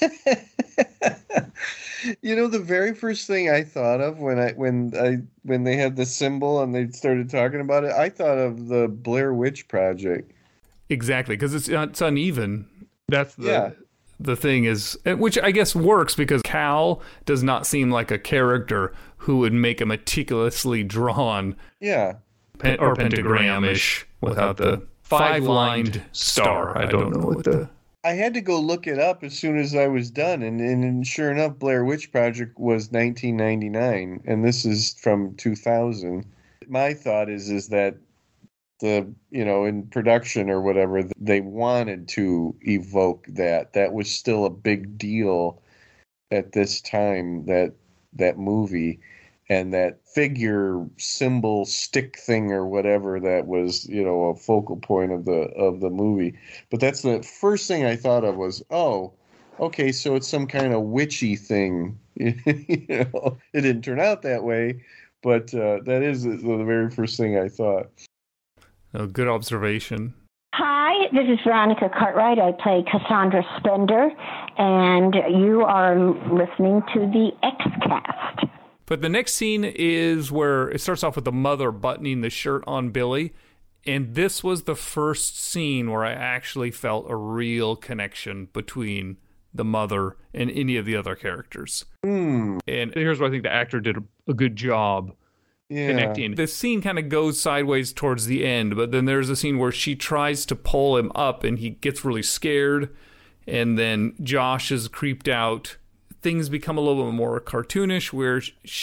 You know, the very first thing I thought of when they had the symbol and they started talking about it, I thought of the Blair Witch Project. Exactly, because it's uneven. That's the thing is, which I guess works because Cal does not seem like a character who would make a meticulously drawn or pentagram-ish without the five-lined star. I don't know what the... I had to go look it up as soon as I was done, and sure enough, Blair Witch Project was 1999, and this is from 2000. My thought is that in production or whatever, they wanted to evoke that. That was still a big deal at this time, that movie. And that figure, symbol, stick thing or whatever that was, a focal point of the movie. But that's the first thing I thought of was, oh, okay, so it's some kind of witchy thing. It didn't turn out that way, but that is the very first thing I thought. Oh, good observation. Hi, this is Veronica Cartwright. I play Cassandra Spender, and you are listening to the X-Cast. But the next scene is where it starts off with the mother buttoning the shirt on Billy. And this was the first scene where I actually felt a real connection between the mother and any of the other characters. And here's where I think the actor did a good job connecting. The scene kind of goes sideways towards the end, but then there's a scene where she tries to pull him up and he gets really scared. And then Josh is creeped out. Things become a little bit more cartoonish where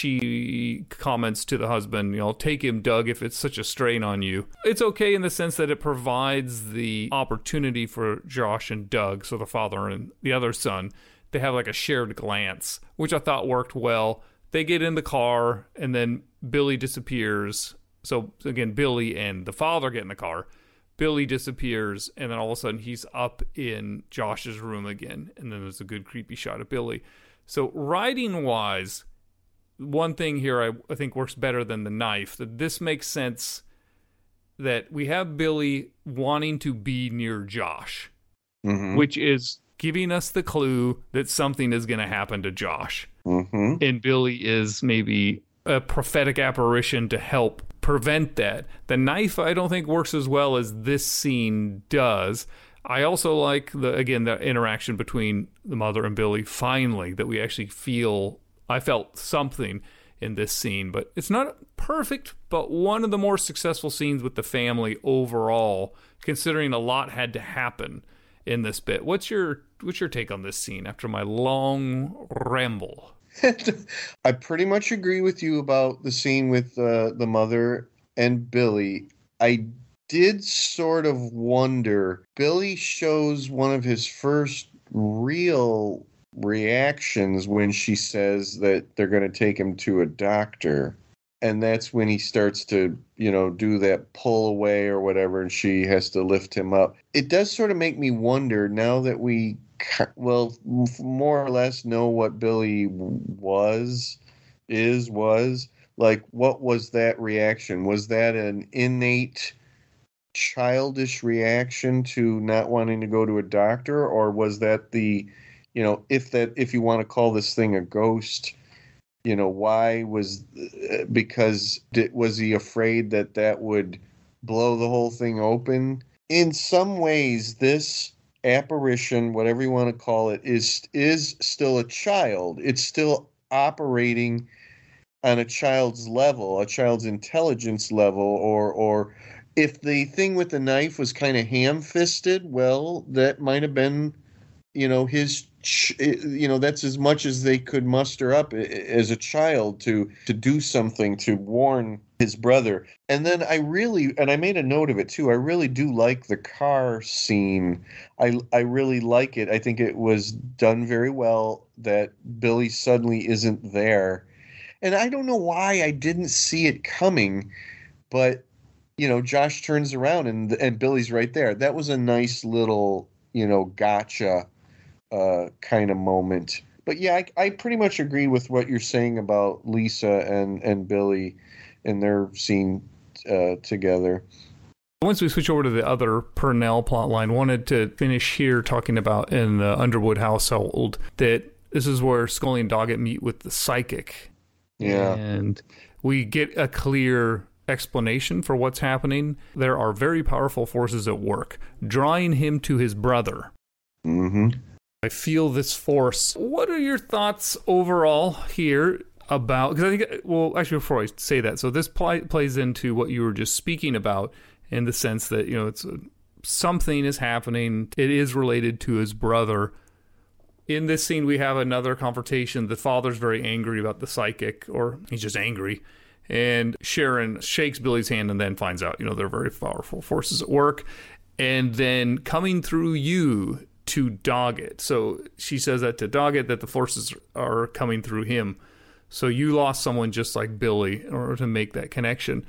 she comments to the husband, take him, Doug, if it's such a strain on you. It's okay in the sense that it provides the opportunity for Josh and Doug, so the father and the other son, to have like a shared glance, which I thought worked well. They get in the car and then Billy disappears. So again, Billy and the father get in the car. Billy disappears, and then all of a sudden he's up in Josh's room again. And then there's a good creepy shot of Billy. So writing-wise, one thing here I think works better than the knife, that this makes sense that we have Billy wanting to be near Josh, which is giving us the clue that something is going to happen to Josh. And Billy is maybe a prophetic apparition to help prevent that. The knife, I don't think, works as well as this scene does. I also like the interaction between the mother and Billy, finally, that we actually I felt something in this scene, but it's not perfect, but one of the more successful scenes with the family overall, considering a lot had to happen in this bit. What's your take on this scene after my long ramble? I pretty much agree with you about the scene with the mother and Billy. I did sort of wonder. Billy shows one of his first real reactions when she says that they're going to take him to a doctor. And that's when he starts to, do that pull away or whatever, and she has to lift him up. It does sort of make me wonder, now that we well, more or less know what Billy was. Like, what was that reaction? Was that an innate childish reaction to not wanting to go to a doctor, or was that if you want to call this thing a ghost, why was he afraid that would blow the whole thing open? In some ways, this apparition, whatever you want to call it, is still a child. It's still operating on a child's level, a child's intelligence level, or if the thing with the knife was kind of ham-fisted, well, that might have been, that's as much as they could muster up as a child to do something to warn his brother. And then I made a note of it too, I really do like the car scene. I really like it. I think it was done very well that Billy suddenly isn't there. And I don't know why I didn't see it coming, but Josh turns around and Billy's right there. That was a nice little, gotcha kind of moment. But yeah, I pretty much agree with what you're saying about Lisa and Billy and their scene together. Once we switch over to the other Purnell plotline, wanted to finish here talking about in the Underwood household that this is where Scully and Doggett meet with the psychic. Yeah. And we get a clear explanation for what's happening. There are very powerful forces at work, drawing him to his brother. Mm-hmm. I feel this force. What are your thoughts overall here about, because I think, well, actually, before I say that, so this plays into what you were just speaking about in the sense that, something is happening. It is related to his brother. In this scene, we have another confrontation. The father's very angry about the psychic, or he's just angry. And Sharon shakes Billy's hand and then finds out, there are very powerful forces at work. And then coming through you to Doggett. So she says that to Doggett, that the forces are coming through him. So you lost someone just like Billy in order to make that connection.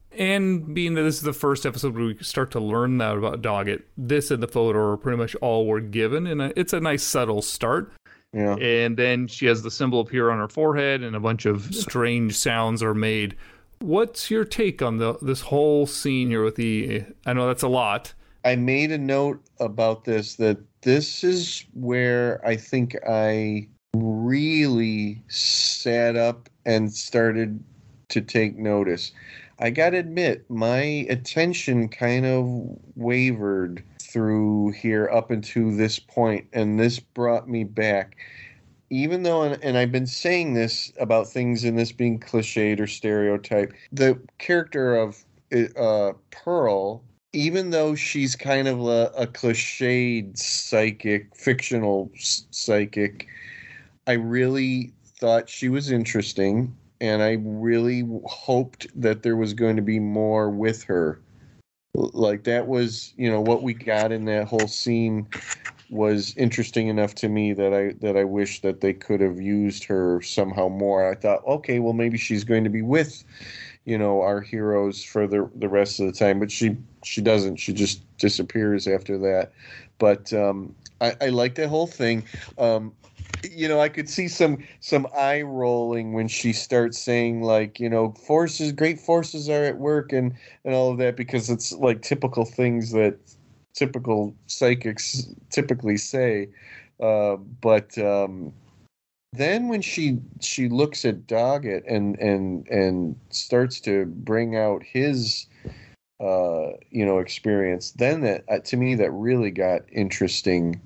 And being that this is the first episode where we start to learn that about Doggett, this and the photo are pretty much all we're given. And it's a nice subtle start. Yeah. And then she has the symbol appear on her forehead and a bunch of strange sounds are made. What's your take on this whole scene here with I know that's a lot. I made a note about this, that this is where I think I really sat up and started to take notice. I got to admit, my attention kind of wavered through here up until this point, and this brought me back. Even though, and I've been saying this about things in this being cliched or stereotyped, the character of Pearl, even though she's kind of a cliched psychic, fictional psychic, I really thought she was interesting. And I really hoped that there was going to be more with her. Like, that was, what we got in that whole scene was interesting enough to me that I wish that they could have used her somehow more. I thought, okay, well, maybe she's going to be with, our heroes for the rest of the time. But she doesn't. She just disappears after that. But I like that whole thing. I could see some eye rolling when she starts saying, like, great forces are at work and all of that, because it's like typical things that typical psychics typically say. But then when she looks at Doggett and starts to bring out his experience, then that to me that really got interesting.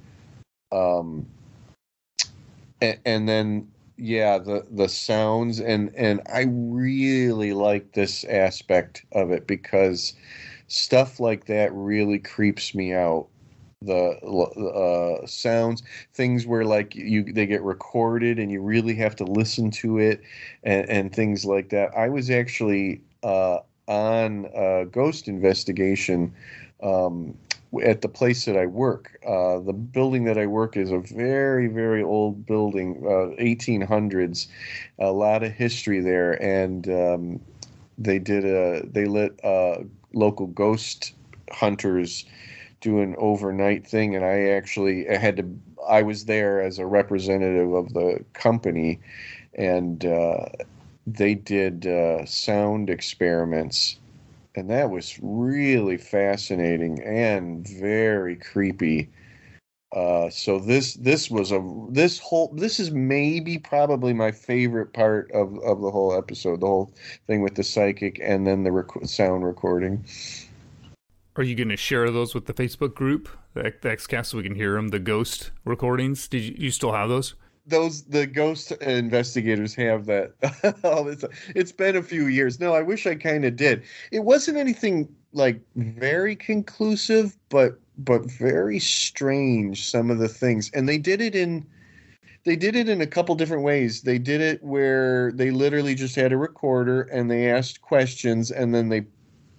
And then, yeah, the sounds, and I really like this aspect of it, because stuff like that really creeps me out. The sounds, things where like they get recorded and you really have to listen to it, and things like that. I was actually on a ghost investigation at the place that I work. The building that I work is a very, very old building, 1800s, a lot of history there. And they let local ghost hunters do an overnight thing, and I was there as a representative of the company, and they did sound experiments, and that was really fascinating and very creepy. So this is maybe probably my favorite part of the whole episode, the whole thing with the psychic and then the sound recording. Are you going to share those with the Facebook group, the XCast, so we can hear them, the ghost recordings? Did you still have those? The ghost investigators have that. It's been a few years. No, I wish I kind of did. It wasn't anything like very conclusive, but very strange, some of the things. And they did it in a couple different ways. They did it where they literally just had a recorder and they asked questions, and then they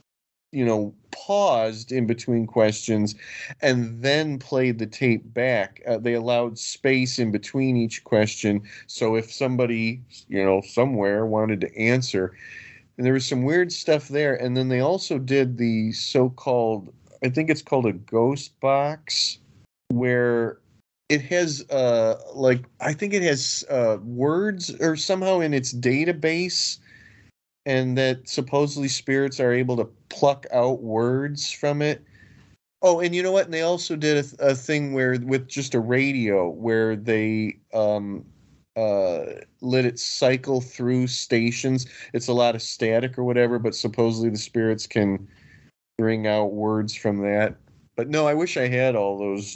paused in between questions and then played the tape back. They allowed space in between each question, so if somebody somewhere wanted to answer, and there was some weird stuff there. And then they also did the so-called, I think it's called a ghost box, where it has I think it has words or somehow in its database, and that supposedly spirits are able to pluck out words from it. Oh, and you know what? And they also did a thing where with just a radio where they let it cycle through stations. It's a lot of static or whatever, but supposedly the spirits can bring out words from that. But no, I wish I had all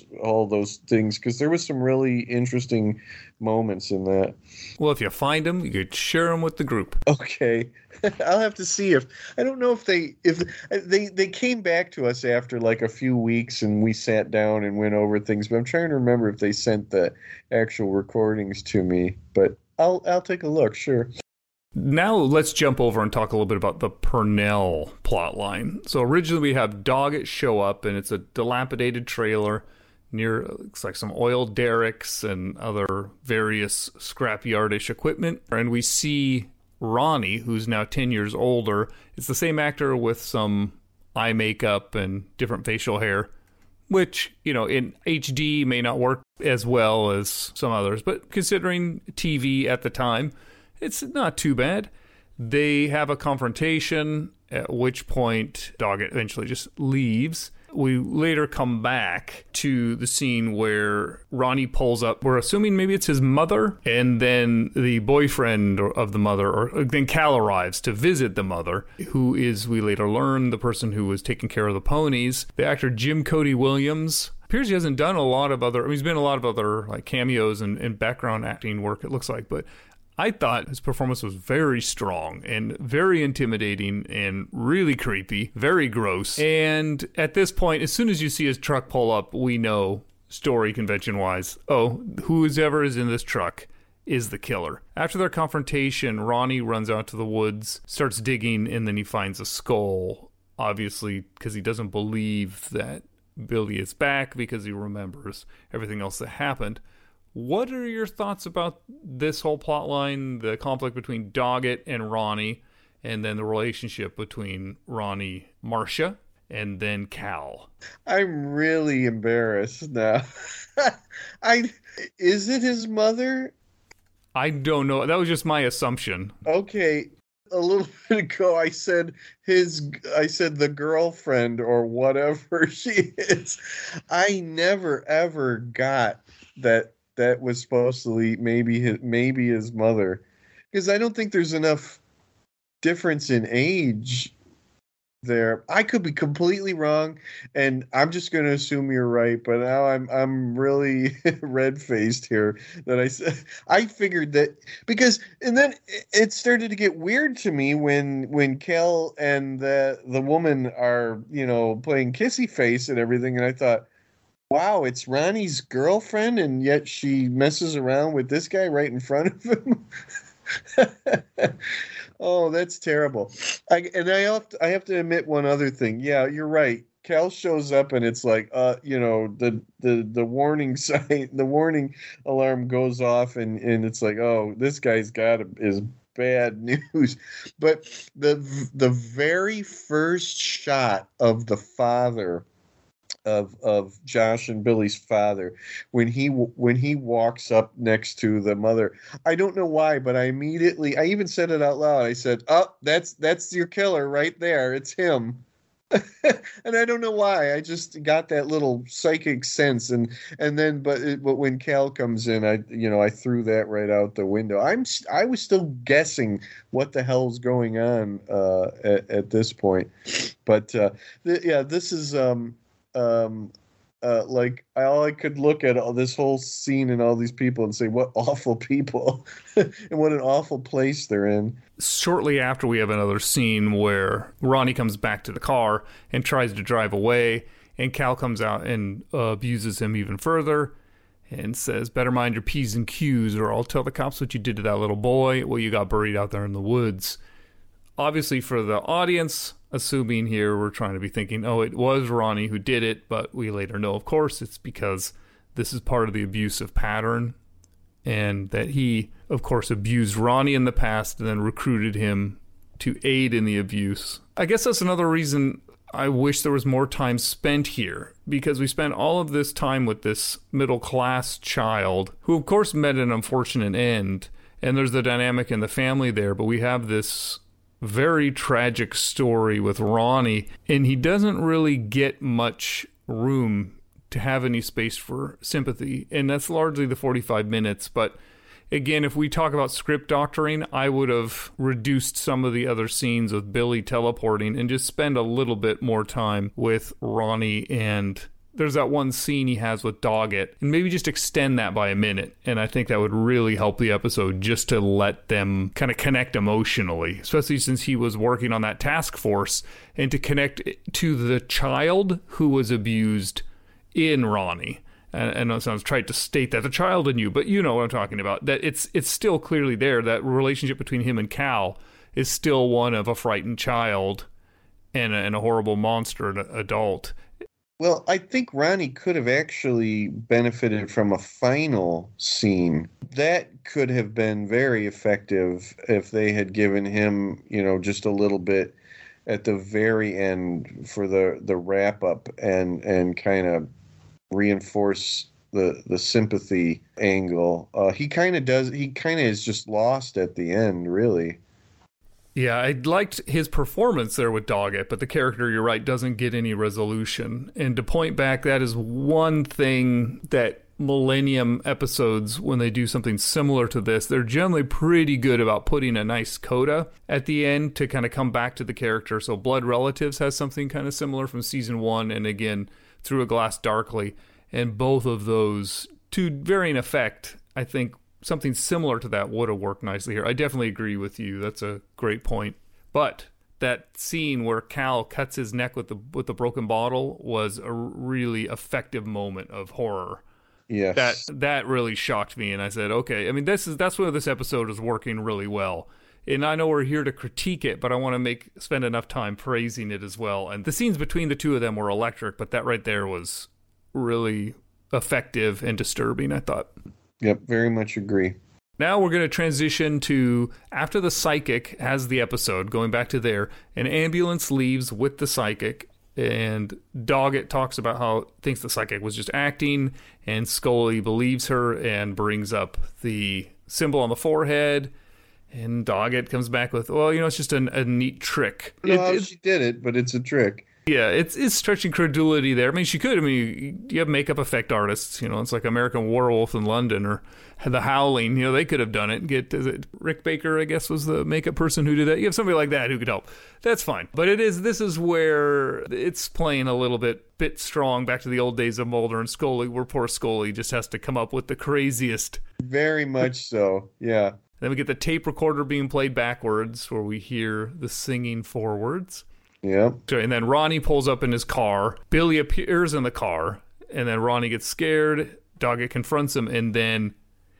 those things, because there was some really interesting moments in that. Well, if you find them, you could share them with the group. Okay. I'll have to see I don't know if they came back to us after like a few weeks and we sat down and went over things, but I'm trying to remember if they sent the actual recordings to me, but I'll take a look. Sure. Now let's jump over and talk a little bit about the Purnell plotline. So originally we have Doggett show up, and it's a dilapidated trailer near, looks like some oil derricks and other various scrapyardish equipment. And we see Ronnie, who's now 10 years older. It's the same actor with some eye makeup and different facial hair, which, in HD may not work as well as some others. But considering TV at the time, it's not too bad. They have a confrontation, at which point Doggett eventually just leaves. We later come back to the scene where Ronnie pulls up. We're assuming maybe it's his mother, and then the boyfriend of the mother, or then Cal arrives to visit the mother, who is, we later learn, the person who was taking care of the ponies. The actor Jim Cody Williams appears he hasn't done a lot of other, he's been in a lot of other like cameos and background acting work, it looks like, but I thought his performance was very strong and very intimidating and really creepy, very gross. And at this point, as soon as you see his truck pull up, we know, story convention-wise, whoever is in this truck is the killer. After their confrontation, Ronnie runs out to the woods, starts digging, and then he finds a skull, obviously because he doesn't believe that Billy is back, because he remembers everything else that happened. What are your thoughts about this whole plot line, the conflict between Doggett and Ronnie, and then the relationship between Ronnie, Marcia, and then Cal? I'm really embarrassed now. Is it his mother? I don't know. That was just my assumption. Okay. A little bit ago, I said the girlfriend or whatever she is. I never ever got that was supposedly maybe his mother, because I don't think there's enough difference in age there. I could be completely wrong, and I'm just going to assume you're right. But now I'm really red-faced here that I figured that, because, and then it started to get weird to me when Kel and the woman are playing kissy face and everything, and I thought, wow, it's Ronnie's girlfriend, and yet she messes around with this guy right in front of him. Oh, that's terrible. I have to admit one other thing. Yeah, you're right. Cal shows up, and it's like, the warning sign, the warning alarm goes off, and it's like, oh, this guy's is bad news. But the very first shot of the father of Josh and Billy's father when he walks up next to the mother. I don't know why, but I even said it out loud. I said, "Oh, that's your killer right there. It's him." And I don't know why. I just got that little psychic sense, and then but when Cal comes in, I threw that right out the window. I was still guessing what the hell's going on at this point, but this is like all I could look at all this whole scene and all these people and say, what awful people and what an awful place they're in. Shortly after, we have another scene where Ronnie comes back to the car and tries to drive away, and Cal comes out and abuses him even further and says, "Better mind your P's and Q's or I'll tell the cops what you did to that little boy. Well, you got buried out there in the woods." Obviously, for the audience, assuming here we're trying to be thinking, oh, it was Ronnie who did it, but we later know, of course, it's because this is part of the abusive pattern, and that he, of course, abused Ronnie in the past and then recruited him to aid in the abuse. I guess that's another reason I wish there was more time spent here, because we spent all of this time with this middle-class child, who, of course, met an unfortunate end, and there's the dynamic in the family there, but we have this very tragic story with Ronnie, and he doesn't really get much room to have any space for sympathy, and that's largely the 45 minutes. But again, if we talk about script doctoring, I would have reduced some of the other scenes with Billy teleporting and just spend a little bit more time with Ronnie, and there's that one scene he has with Doggett, and maybe just extend that by a minute. And I think that would really help the episode, just to let them kind of connect emotionally, especially since he was working on that task force, and to connect to the child who was abused in Ronnie. And it sounds trite to state that the child in you, but you know what I'm talking about. That it's still clearly there. That relationship between him and Cal is still one of a frightened child and a horrible monster, an adult. Well, I think Ronnie could have actually benefited from a final scene. That could have been very effective if they had given him, just a little bit at the very end for the wrap up and kind of reinforce the sympathy angle. He kind of is just lost at the end, really. Yeah, I liked his performance there with Doggett, but the character, you're right, doesn't get any resolution. And to point back, that is one thing that Millennium episodes, when they do something similar to this, they're generally pretty good about putting a nice coda at the end to kind of come back to the character. So Blood Relatives has something kind of similar from season 1, and again, Through a Glass Darkly. And both of those, to varying effect, I think something similar to that would have worked nicely here. I definitely agree with you. That's a great point. But that scene where Cal cuts his neck with the broken bottle was a really effective moment of horror. Yes. That really shocked me, and I said, okay, I mean, that's where this episode is working really well. And I know we're here to critique it, but I want to spend enough time praising it as well. And the scenes between the two of them were electric, but that right there was really effective and disturbing, I thought. Yep, very much agree. Now we're going to transition to after the psychic has the episode, going back to there, an ambulance leaves with the psychic, and Doggett talks about how thinks the psychic was just acting, and Scully believes her and brings up the symbol on the forehead, and Doggett comes back with, well, it's just a neat trick. She did it, but it's a trick. Yeah, it's stretching credulity there. I mean, she could. I mean, you have makeup effect artists. It's like American Werewolf in London or The Howling. They could have done it. Is it Rick Baker, I guess, was the makeup person who did that? You have somebody like that who could help. That's fine. But this is where it's playing a little bit strong back to the old days of Mulder and Scully, where poor Scully just has to come up with the craziest. Very much so, yeah. Then we get the tape recorder being played backwards, where we hear the singing forwards. Yeah. And then Ronnie pulls up in his car. Billy appears in the car, and then Ronnie gets scared. Doggett confronts him, and then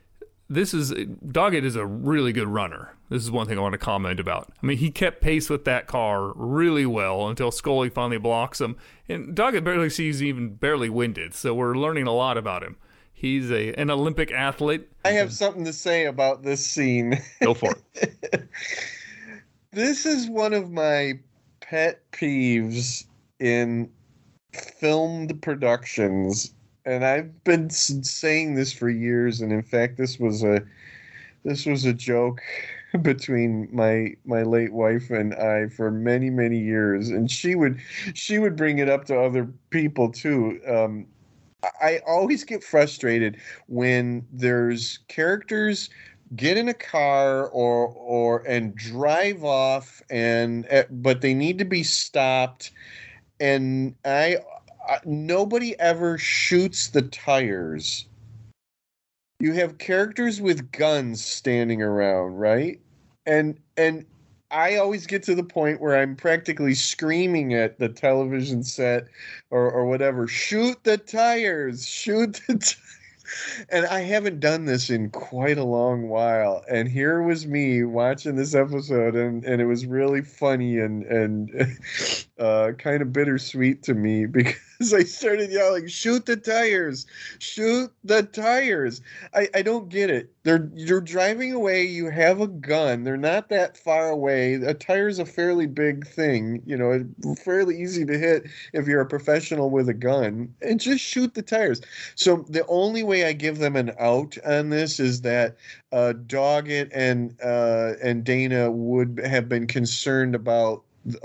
Doggett is a really good runner. This is one thing I want to comment about. I mean, he kept pace with that car really well until Scully finally blocks him. And Doggett seems even barely winded, so we're learning a lot about him. He's an Olympic athlete. I have something to say about this scene. Go for it. This is one of my pet peeves in filmed productions, and I've been saying this for years. And in fact, this was a joke between my late wife and I for many years, and she would bring it up to other people too. I always get frustrated when there's characters get in a car or and drive off, and but they need to be stopped, and nobody ever shoots the tires. You have characters with guns standing around, right? And I always get to the point where I'm practically screaming at the television set or whatever, shoot the tires, shoot the tires. And I haven't done this in quite a long while. And here was me watching this episode, and it was really funny and kind of bittersweet to me because I started yelling, shoot the tires, shoot the tires. I don't get it. You're driving away, you have a gun, they're not that far away. A tire's a fairly big thing, fairly easy to hit if you're a professional with a gun, and just shoot the tires. So the only way I give them an out on this is that Doggett and Dana would have been concerned about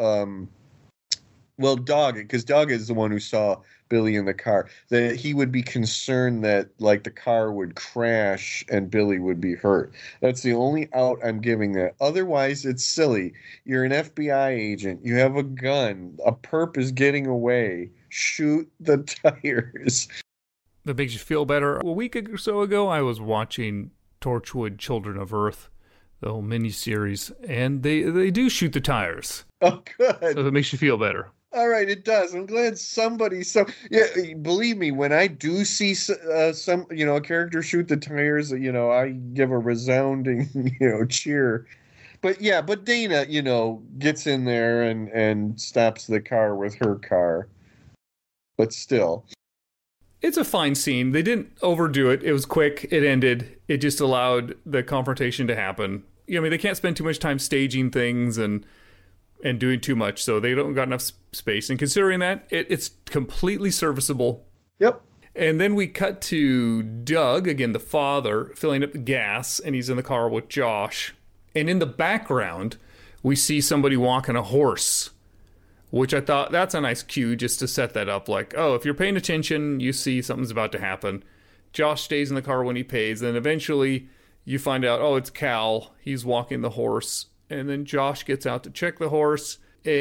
Doggett, because Doggett is the one who saw Billy in the car, that he would be concerned that like the car would crash and Billy would be hurt. That's the only out I'm giving that. Otherwise, it's silly. You're an FBI agent. You have a gun. A perp is getting away. Shoot the tires. That makes you feel better. A week or so ago, I was watching Torchwood Children of Earth, the whole miniseries, and they do shoot the tires. Oh, good. So that makes you feel better. All right, it does. I'm glad somebody. Believe me, when I do see some, a character shoot the tires, I give a resounding, cheer. But Dana, gets in there and stops the car with her car. But still, it's a fine scene. They didn't overdo it. It was quick. It ended. It just allowed the confrontation to happen. They can't spend too much time staging things and doing too much, so they don't got enough space. And considering that, it's completely serviceable. Yep. And then we cut to Doug, again, the father, filling up the gas, and he's in the car with Josh. And in the background, we see somebody walking a horse, which I thought that's a nice cue just to set that up. Like, oh, if you're paying attention, you see something's about to happen. Josh stays in the car when he pays. Then eventually you find out, oh, it's Cal. He's walking the horse. And then Josh gets out to check the horse.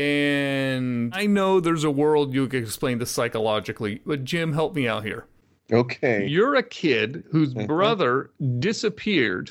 And I know there's a world you could explain this psychologically, but Jim, help me out here. Okay. You're a kid whose brother disappeared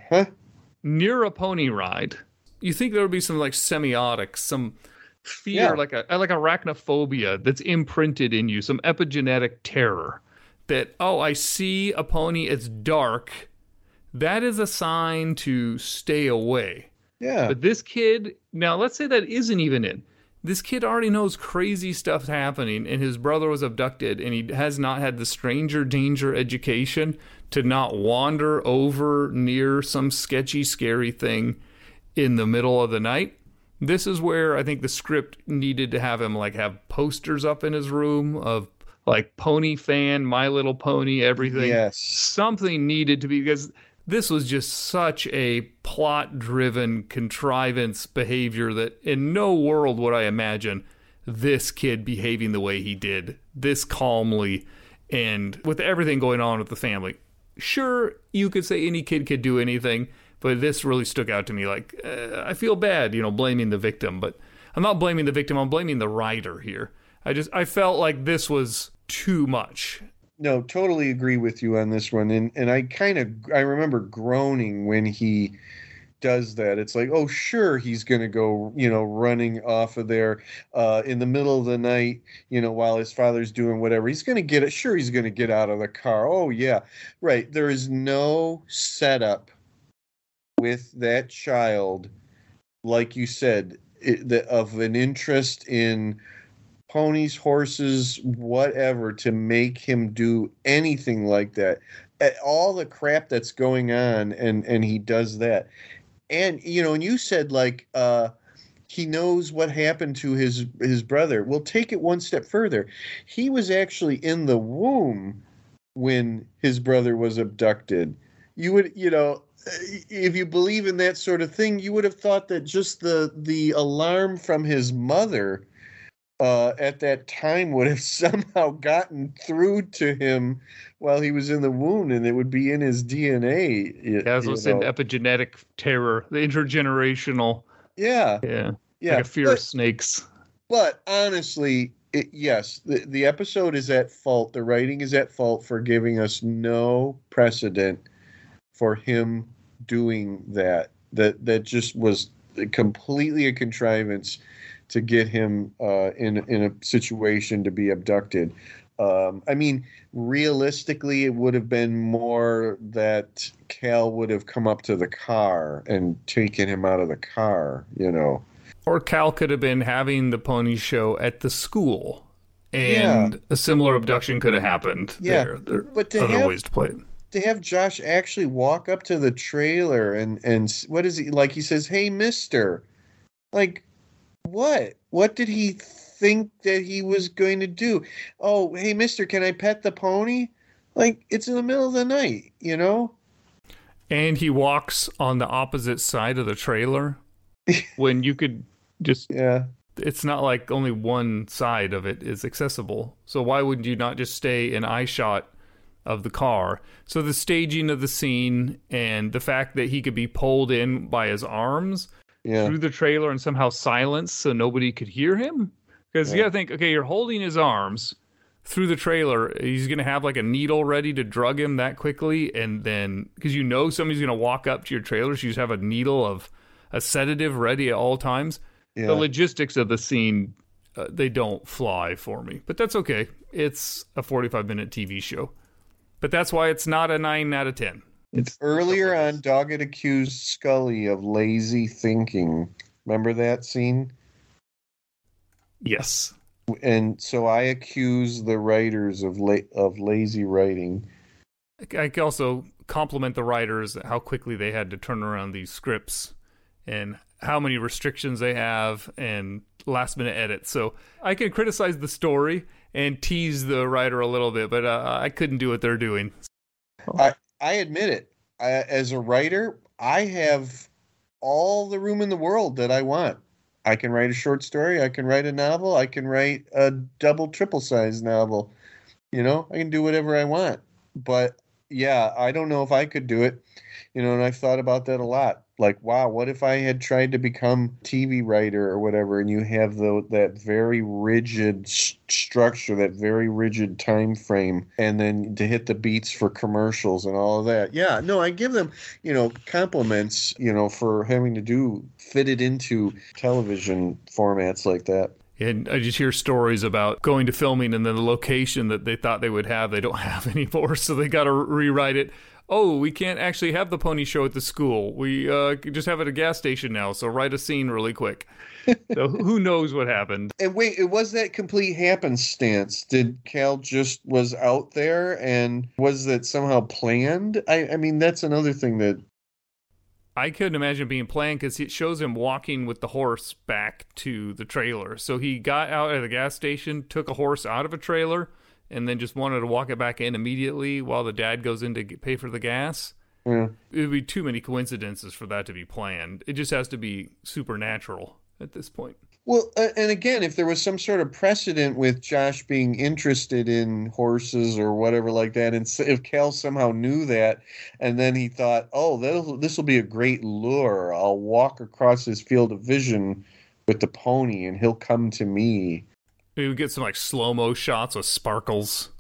near a pony ride. You think there would be some like semiotics, some fear, like arachnophobia that's imprinted in you, some epigenetic terror that, oh, I see a pony, it's dark. That is a sign to stay away. Yeah. But this kid, now let's say that isn't even it. This kid already knows crazy stuff's happening, and his brother was abducted, and he has not had the stranger danger education to not wander over near some sketchy, scary thing in the middle of the night. This is where I think the script needed to have him have posters up in his room of Pony fan, My Little Pony, everything. Yes. Something needed to be, because this was just such a plot-driven contrivance behavior that in no world would I imagine this kid behaving the way he did, this calmly, and with everything going on with the family. Sure, you could say any kid could do anything, but this really stuck out to me. I feel bad, blaming the victim, but I'm not blaming the victim, I'm blaming the writer here. I felt like this was too much. No, totally agree with you on this one. And I remember groaning when he does that. It's like, oh, sure, he's going to go, running off of there in the middle of the night, while his father's doing whatever. He's going to get it. Sure, he's going to get out of the car. Oh, yeah. Right. There is no setup with that child, like you said, of an interest in ponies, horses, whatever, to make him do anything like that. All the crap that's going on, and he does that. And, and you said, he knows what happened to his brother. We'll take it one step further. He was actually in the womb when his brother was abducted. You would, if you believe in that sort of thing, you would have thought that just the alarm from his mother at that time would have somehow gotten through to him while he was in the womb, and it would be in his DNA. That's what's in epigenetic terror, the intergenerational. Yeah. Like a fear of snakes. But honestly, yes, the episode is at fault. The writing is at fault for giving us no precedent for him doing that. That just was completely a contrivance to get him in a situation to be abducted. I mean, realistically, it would have been more that Cal would have come up to the car and taken him out of the car, Or Cal could have been having the pony show at the school, and a similar abduction could have happened. Yeah, there are other ways to play it. To have Josh actually walk up to the trailer and what is he like? He says, "Hey, mister," like, what? What did he think that he was going to do? Oh, hey, mister, can I pet the pony? Like, it's in the middle of the night, And he walks on the opposite side of the trailer when you could just... Yeah. It's not like only one side of it is accessible. So why would you not just stay in eye shot of the car? So the staging of the scene and the fact that he could be pulled in by his arms through the trailer and somehow silenced so nobody could hear him. Because you got to think, okay, you're holding his arms through the trailer. He's going to have like a needle ready to drug him that quickly. And then, because somebody's going to walk up to your trailer, so you just have a needle of a sedative ready at all times. Yeah. The logistics of the scene, they don't fly for me. But that's okay. It's a 45-minute TV show. But that's why it's not a 9 out of 10. It's earlier on, Doggett accused Scully of lazy thinking. Remember that scene? Yes. And so I accuse the writers of lazy writing. I can also compliment the writers how quickly they had to turn around these scripts and how many restrictions they have and last-minute edits. So I can criticize the story and tease the writer a little bit, but I couldn't do what they're doing. I admit it. As a writer, I have all the room in the world that I want. I can write a short story. I can write a novel. I can write a double, triple-size novel. I can do whatever I want. But, yeah, I don't know if I could do it. And I've thought about that a lot. Like, wow, what if I had tried to become a TV writer or whatever, and you have that very rigid structure, that very rigid time frame, and then to hit the beats for commercials and all of that. Yeah, no, I give them, compliments, for having to fit it into television formats like that. And I just hear stories about going to filming and then the location that they thought they would have, they don't have anymore, so they got to rewrite it. Oh, we can't actually have the pony show at the school. We just have it at a gas station now, so write a scene really quick. So who knows what happened? And wait, it was that complete happenstance? Did Cal just was out there, and was that somehow planned? I mean, that's another thing that... I couldn't imagine being planned because it shows him walking with the horse back to the trailer. So he got out at the gas station, took a horse out of a trailer, and then just wanted to walk it back in immediately while the dad goes in to pay for the gas. Yeah. It would be too many coincidences for that to be planned. It just has to be supernatural at this point. Well, and again, if there was some sort of precedent with Josh being interested in horses or whatever like that, and if Cal somehow knew that, and then he thought, oh, this will be a great lure. I'll walk across his field of vision with the pony, and he'll come to me. We would get some like slow-mo shots with sparkles.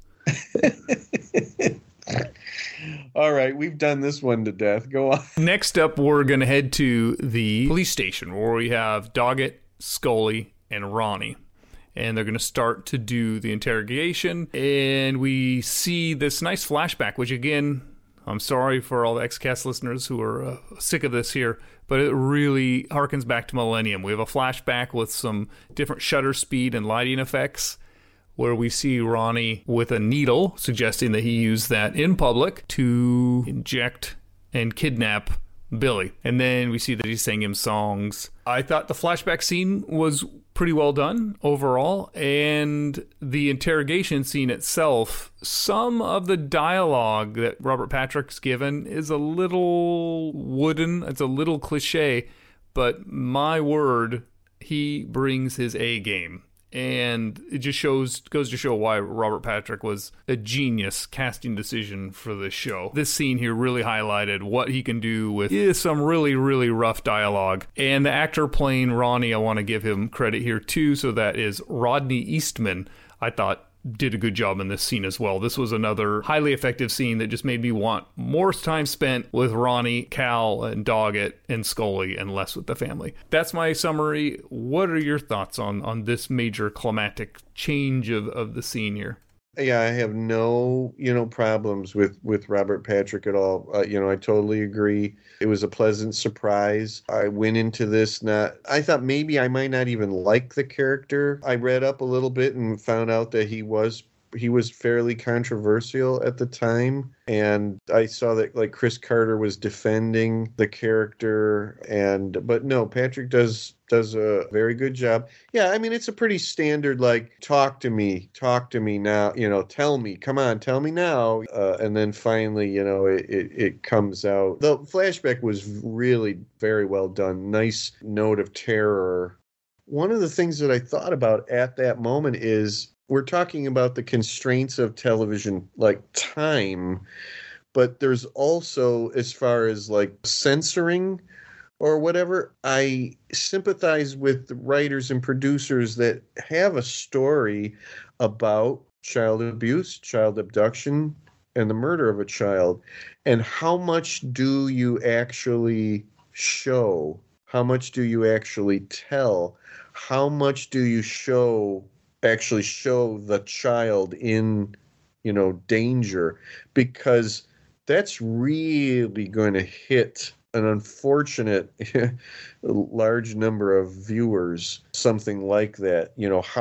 All right, we've done this one to death. Go on. Next up, we're going to head to the police station where we have Doggett, Scully, and Ronnie. And they're going to start to do the interrogation. And we see this nice flashback, which again, I'm sorry for all the XCast listeners who are sick of this here, but it really harkens back to Millennium. We have a flashback with some different shutter speed and lighting effects where we see Ronnie with a needle, suggesting that he used that in public to inject and kidnap Billy. And then we see that he sang him songs. I thought the flashback scene was pretty well done overall, and the interrogation scene itself, some of the dialogue that Robert Patrick's given is a little wooden, it's a little cliche, but my word, he brings his A game. And it just goes to show why Robert Patrick was a genius casting decision for this show. This scene here really highlighted what he can do with some really, really rough dialogue. And the actor playing Ronnie, I want to give him credit here too. So that is Rodney Eastman. I thought did a good job in this scene as well. This was another highly effective scene that just made me want more time spent with Ronnie, Cal, and Doggett and Scully and less with the family. That's my summary. What are your thoughts on this major climatic change of the scene here? Yeah, I have no, problems with Robert Patrick at all. I totally agree. It was a pleasant surprise. I went into this I thought maybe I might not even like the character. I read up a little bit and found out that he was fairly controversial at the time. And I saw that like Chris Carter was defending the character, but no, Patrick does a very good job. Yeah, I mean, it's a pretty standard, like, talk to me now, tell me, come on, tell me now. And then finally, it comes out. The flashback was really very well done. Nice note of terror. One of the things that I thought about at that moment is, we're talking about the constraints of television, like time, but there's also, as far as like censoring or whatever, I sympathize with the writers and producers that have a story about child abuse, child abduction, and the murder of a child. And how much do you actually show? How much do you actually tell? How much do you actually show the child in, danger? Because that's really going to hit an unfortunate large number of viewers, something like that.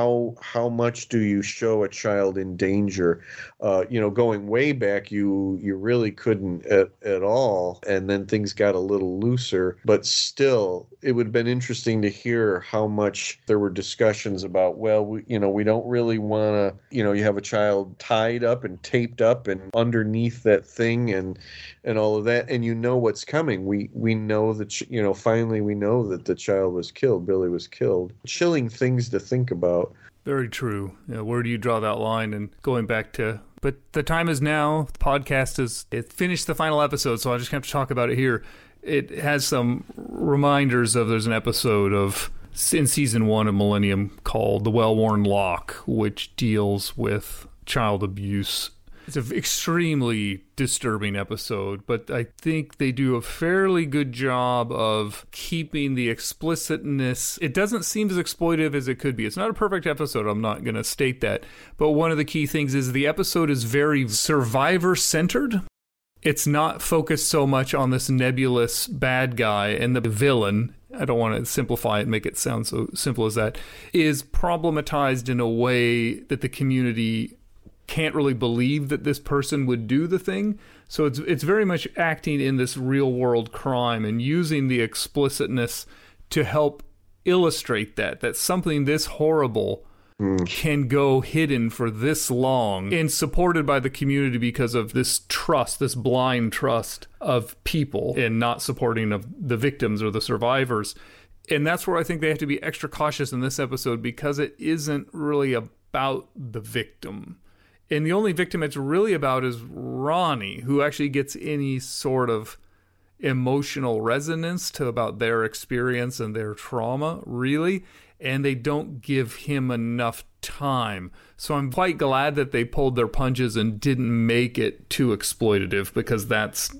How much do you show a child in danger? Going way back, you really couldn't at all, and then things got a little looser. But still, it would have been interesting to hear how much there were discussions about, well, we don't really want to, you have a child tied up and taped up and underneath that thing and all of that, and what's coming. We know that, finally we know that the child was killed. Billy was killed. Chilling things to think about. Very true. Where do you draw that line? And going back to, but the time is now. The podcast it finished the final episode, so I just have to talk about it here. It has some reminders of, there's an episode in season 1 of Millennium called The Well-Worn Lock, which deals with child abuse. It's an extremely disturbing episode, but I think they do a fairly good job of keeping the explicitness. It doesn't seem as exploitive as it could be. It's not a perfect episode, I'm not going to state that. But one of the key things is the episode is very survivor-centered. It's not focused so much on this nebulous bad guy and the villain. I don't want to simplify it and make it sound so simple as that. Is problematized in a way that the community can't really believe that this person would do the thing. So it's very much acting in this real world crime and using the explicitness to help illustrate that something this horrible can go hidden for this long and supported by the community because of this trust, this blind trust of people, and not supporting of the victims or the survivors. And that's where I think they have to be extra cautious in this episode, because it isn't really about the victim. And the only victim it's really about is Ronnie, who actually gets any sort of emotional resonance to about their experience and their trauma, really. And they don't give him enough time. So I'm quite glad that they pulled their punches and didn't make it too exploitative, because that's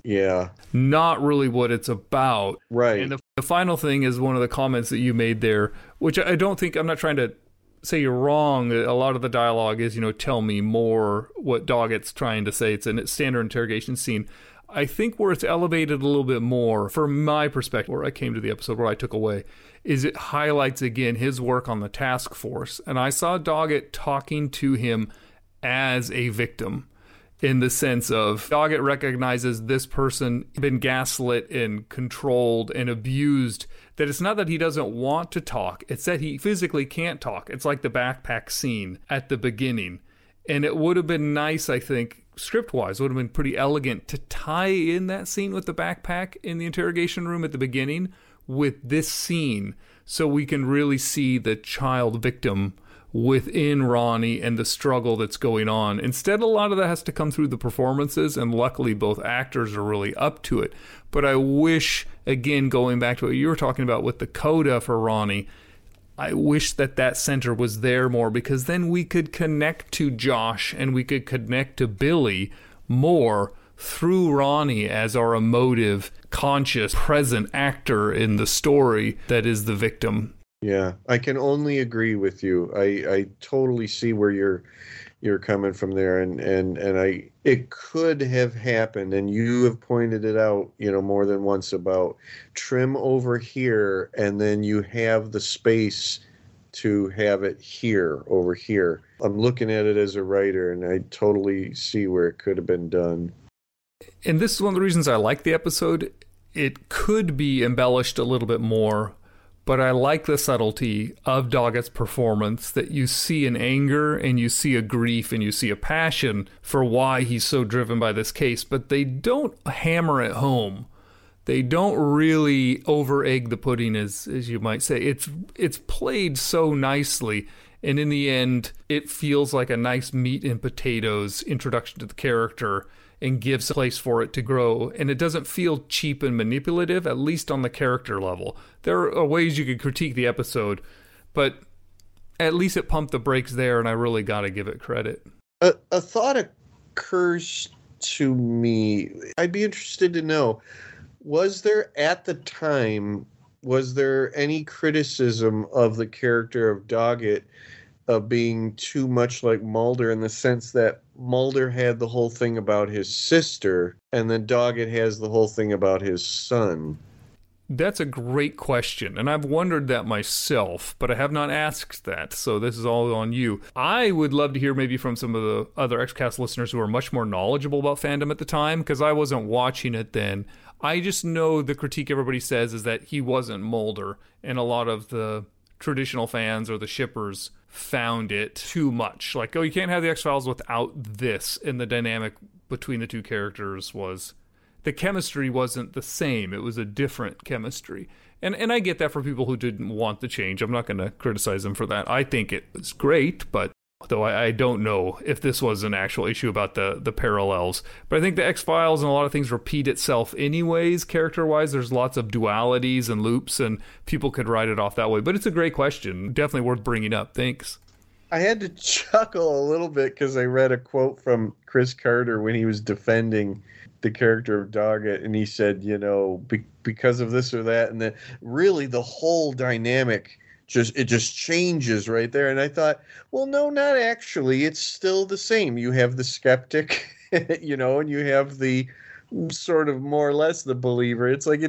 not really what it's about. Right. And the final thing is one of the comments that you made there, which I don't think, I'm not trying to say you're wrong. A lot of the dialogue is, tell me more, what Doggett's trying to say. It's a standard interrogation scene. I think where it's elevated a little bit more, from my perspective, where I came to the episode, where I took away, is it highlights again his work on the task force. And I saw Doggett talking to him as a victim. in the sense of Doggett recognizes this person been gaslit and controlled and abused, that it's not that he doesn't want to talk, it's that he physically can't talk. It's like the backpack scene at the beginning. And it would have been nice, I think, script-wise, would have been pretty elegant to tie in that scene with the backpack in the interrogation room at the beginning with this scene, so we can really see the child victim within Ronnie and the struggle that's going on. Instead, a lot of that has to come through the performances, and luckily both actors are really up to it. But I wish, again, going back to what you were talking about with the coda for Ronnie, I wish that center was there more, because then we could connect to Josh and we could connect to Billy more through Ronnie as our emotive, conscious, present actor in the story that is the victim. Yeah, I can only agree with you. I totally see where you're coming from there, and it could have happened, and you have pointed it out, more than once, about trim over here, and then you have the space to have it here, over here. I'm looking at it as a writer, and I totally see where it could have been done. And this is one of the reasons I like the episode. It could be embellished a little bit more, but I like the subtlety of Doggett's performance, that you see an anger and you see a grief and you see a passion for why he's so driven by this case, but they don't hammer it home. They don't really over-egg the pudding, as you might say. It's played so nicely, and in the end, it feels like a nice meat and potatoes introduction to the character and gives a place for it to grow. And it doesn't feel cheap and manipulative, at least on the character level. There are ways you could critique the episode, but at least it pumped the brakes there, and I really got to give it credit. A thought occurs to me. I'd be interested to know, was there any criticism of the character of Doggett of being too much like Mulder, in the sense that Mulder had the whole thing about his sister, and then Doggett has the whole thing about his son? That's a great question, and I've wondered that myself, but I have not asked that, so this is all on you. I would love to hear maybe from some of the other XCast listeners who are much more knowledgeable about fandom at the time, because I wasn't watching it then. I just know the critique everybody says is that he wasn't Mulder, and a lot of the traditional fans or the shippers found it too much. Like, oh, you can't have the X-Files without this, and the dynamic between the two characters was... the chemistry wasn't the same. It was a different chemistry. And I get that for people who didn't want the change. I'm not going to criticize them for that. I think it was great, but though I don't know if this was an actual issue about the parallels. But I think the X-Files and a lot of things repeat itself anyways, character-wise. There's lots of dualities and loops, and people could write it off that way. But it's a great question. Definitely worth bringing up. Thanks. I had to chuckle a little bit because I read a quote from Chris Carter when he was defending the character of Doggett, and he said, because of this or that, and then really the whole dynamic just changes right there. And I thought, well, no, not actually. It's still the same. You have the skeptic, and you have the sort of more or less the believer. It's like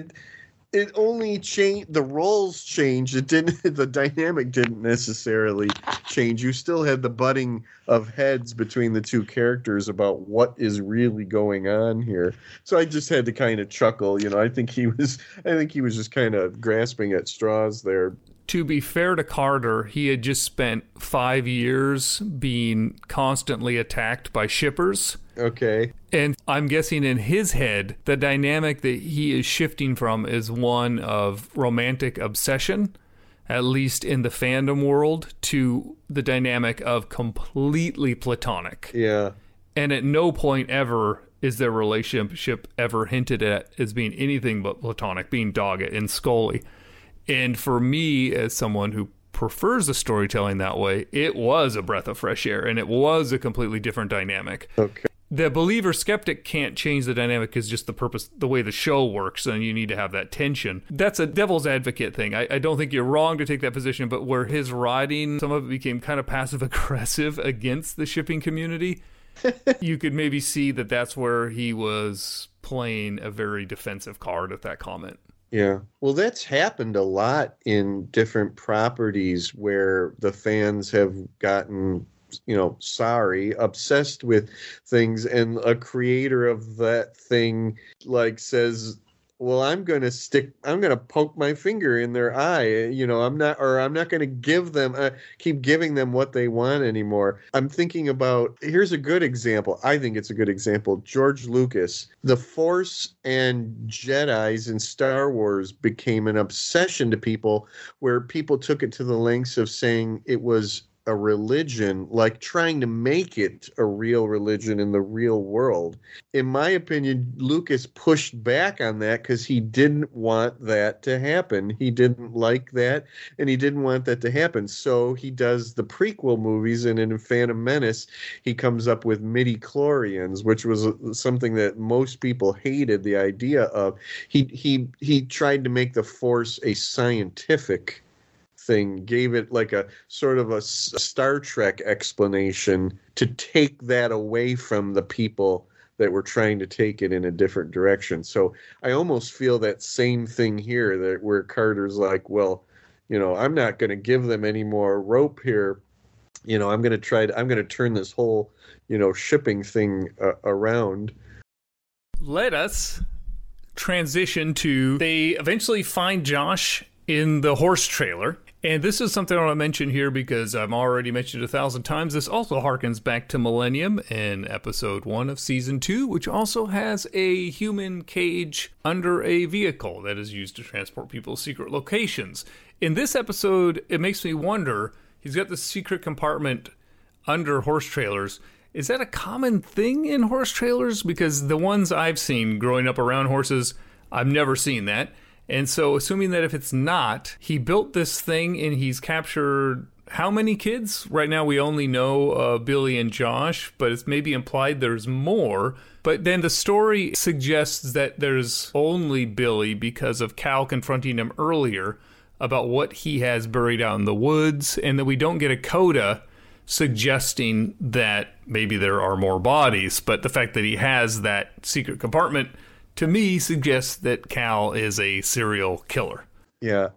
it only changed, the roles changed. It didn't, the dynamic didn't necessarily change. You still had the butting of heads between the two characters about what is really going on here. So I just had to kind of chuckle. I think he was just kind of grasping at straws there. To be fair to Carter, he had just spent 5 years being constantly attacked by shippers. Okay. And I'm guessing in his head, the dynamic that he is shifting from is one of romantic obsession, at least in the fandom world, to the dynamic of completely platonic. Yeah. And at no point ever is their relationship ever hinted at as being anything but platonic, being Doggett and Scully. And for me, as someone who prefers the storytelling that way, it was a breath of fresh air, and it was a completely different dynamic. Okay. The believer skeptic can't change the dynamic because just the way the show works, and you need to have that tension. That's a devil's advocate thing. I don't think you're wrong to take that position, but where his writing, some of it became kind of passive aggressive against the shipping community, you could maybe see that that's where he was playing a very defensive card at that comment. Yeah. Well, that's happened a lot in different properties where the fans have gotten sorry, obsessed with things, and a creator of that thing like says, well, I'm going to poke my finger in their eye. I'm not going to keep giving them what they want anymore. I'm thinking about, here's a good example. I think it's a good example. George Lucas, the Force and Jedis in Star Wars became an obsession to people, where people took it to the lengths of saying it was a religion, like trying to make it a real religion in the real world. In my opinion, Lucas pushed back on that because he didn't want that to happen. He didn't like that, and he didn't want that to happen. So he does the prequel movies, and in Phantom Menace, he comes up with midi-chlorians, which was something that most people hated the idea of. He tried to make the Force a scientific thing, gave it like a sort of a Star Trek explanation to take that away from the people that were trying to take it in a different direction. So I almost feel that same thing here, that where Carter's like, well, I'm not going to give them any more rope here. I'm going to turn this whole, shipping thing around. Let us transition to, they eventually find Josh in the horse trailer. And this is something I want to mention here because I've already mentioned it 1,000 times. This also harkens back to Millennium in episode 1 of season 2, which also has a human cage under a vehicle that is used to transport people to secret locations. In this episode, it makes me wonder, he's got the secret compartment under horse trailers. Is that a common thing in horse trailers? Because the ones I've seen growing up around horses, I've never seen that. And so, assuming that if it's not, he built this thing and he's captured how many kids? Right now we only know Billy and Josh, but it's maybe implied there's more. But then the story suggests that there's only Billy because of Cal confronting him earlier about what he has buried out in the woods, and that we don't get a coda suggesting that maybe there are more bodies. But the fact that he has that secret compartment, to me, suggests that Cal is a serial killer. Yeah,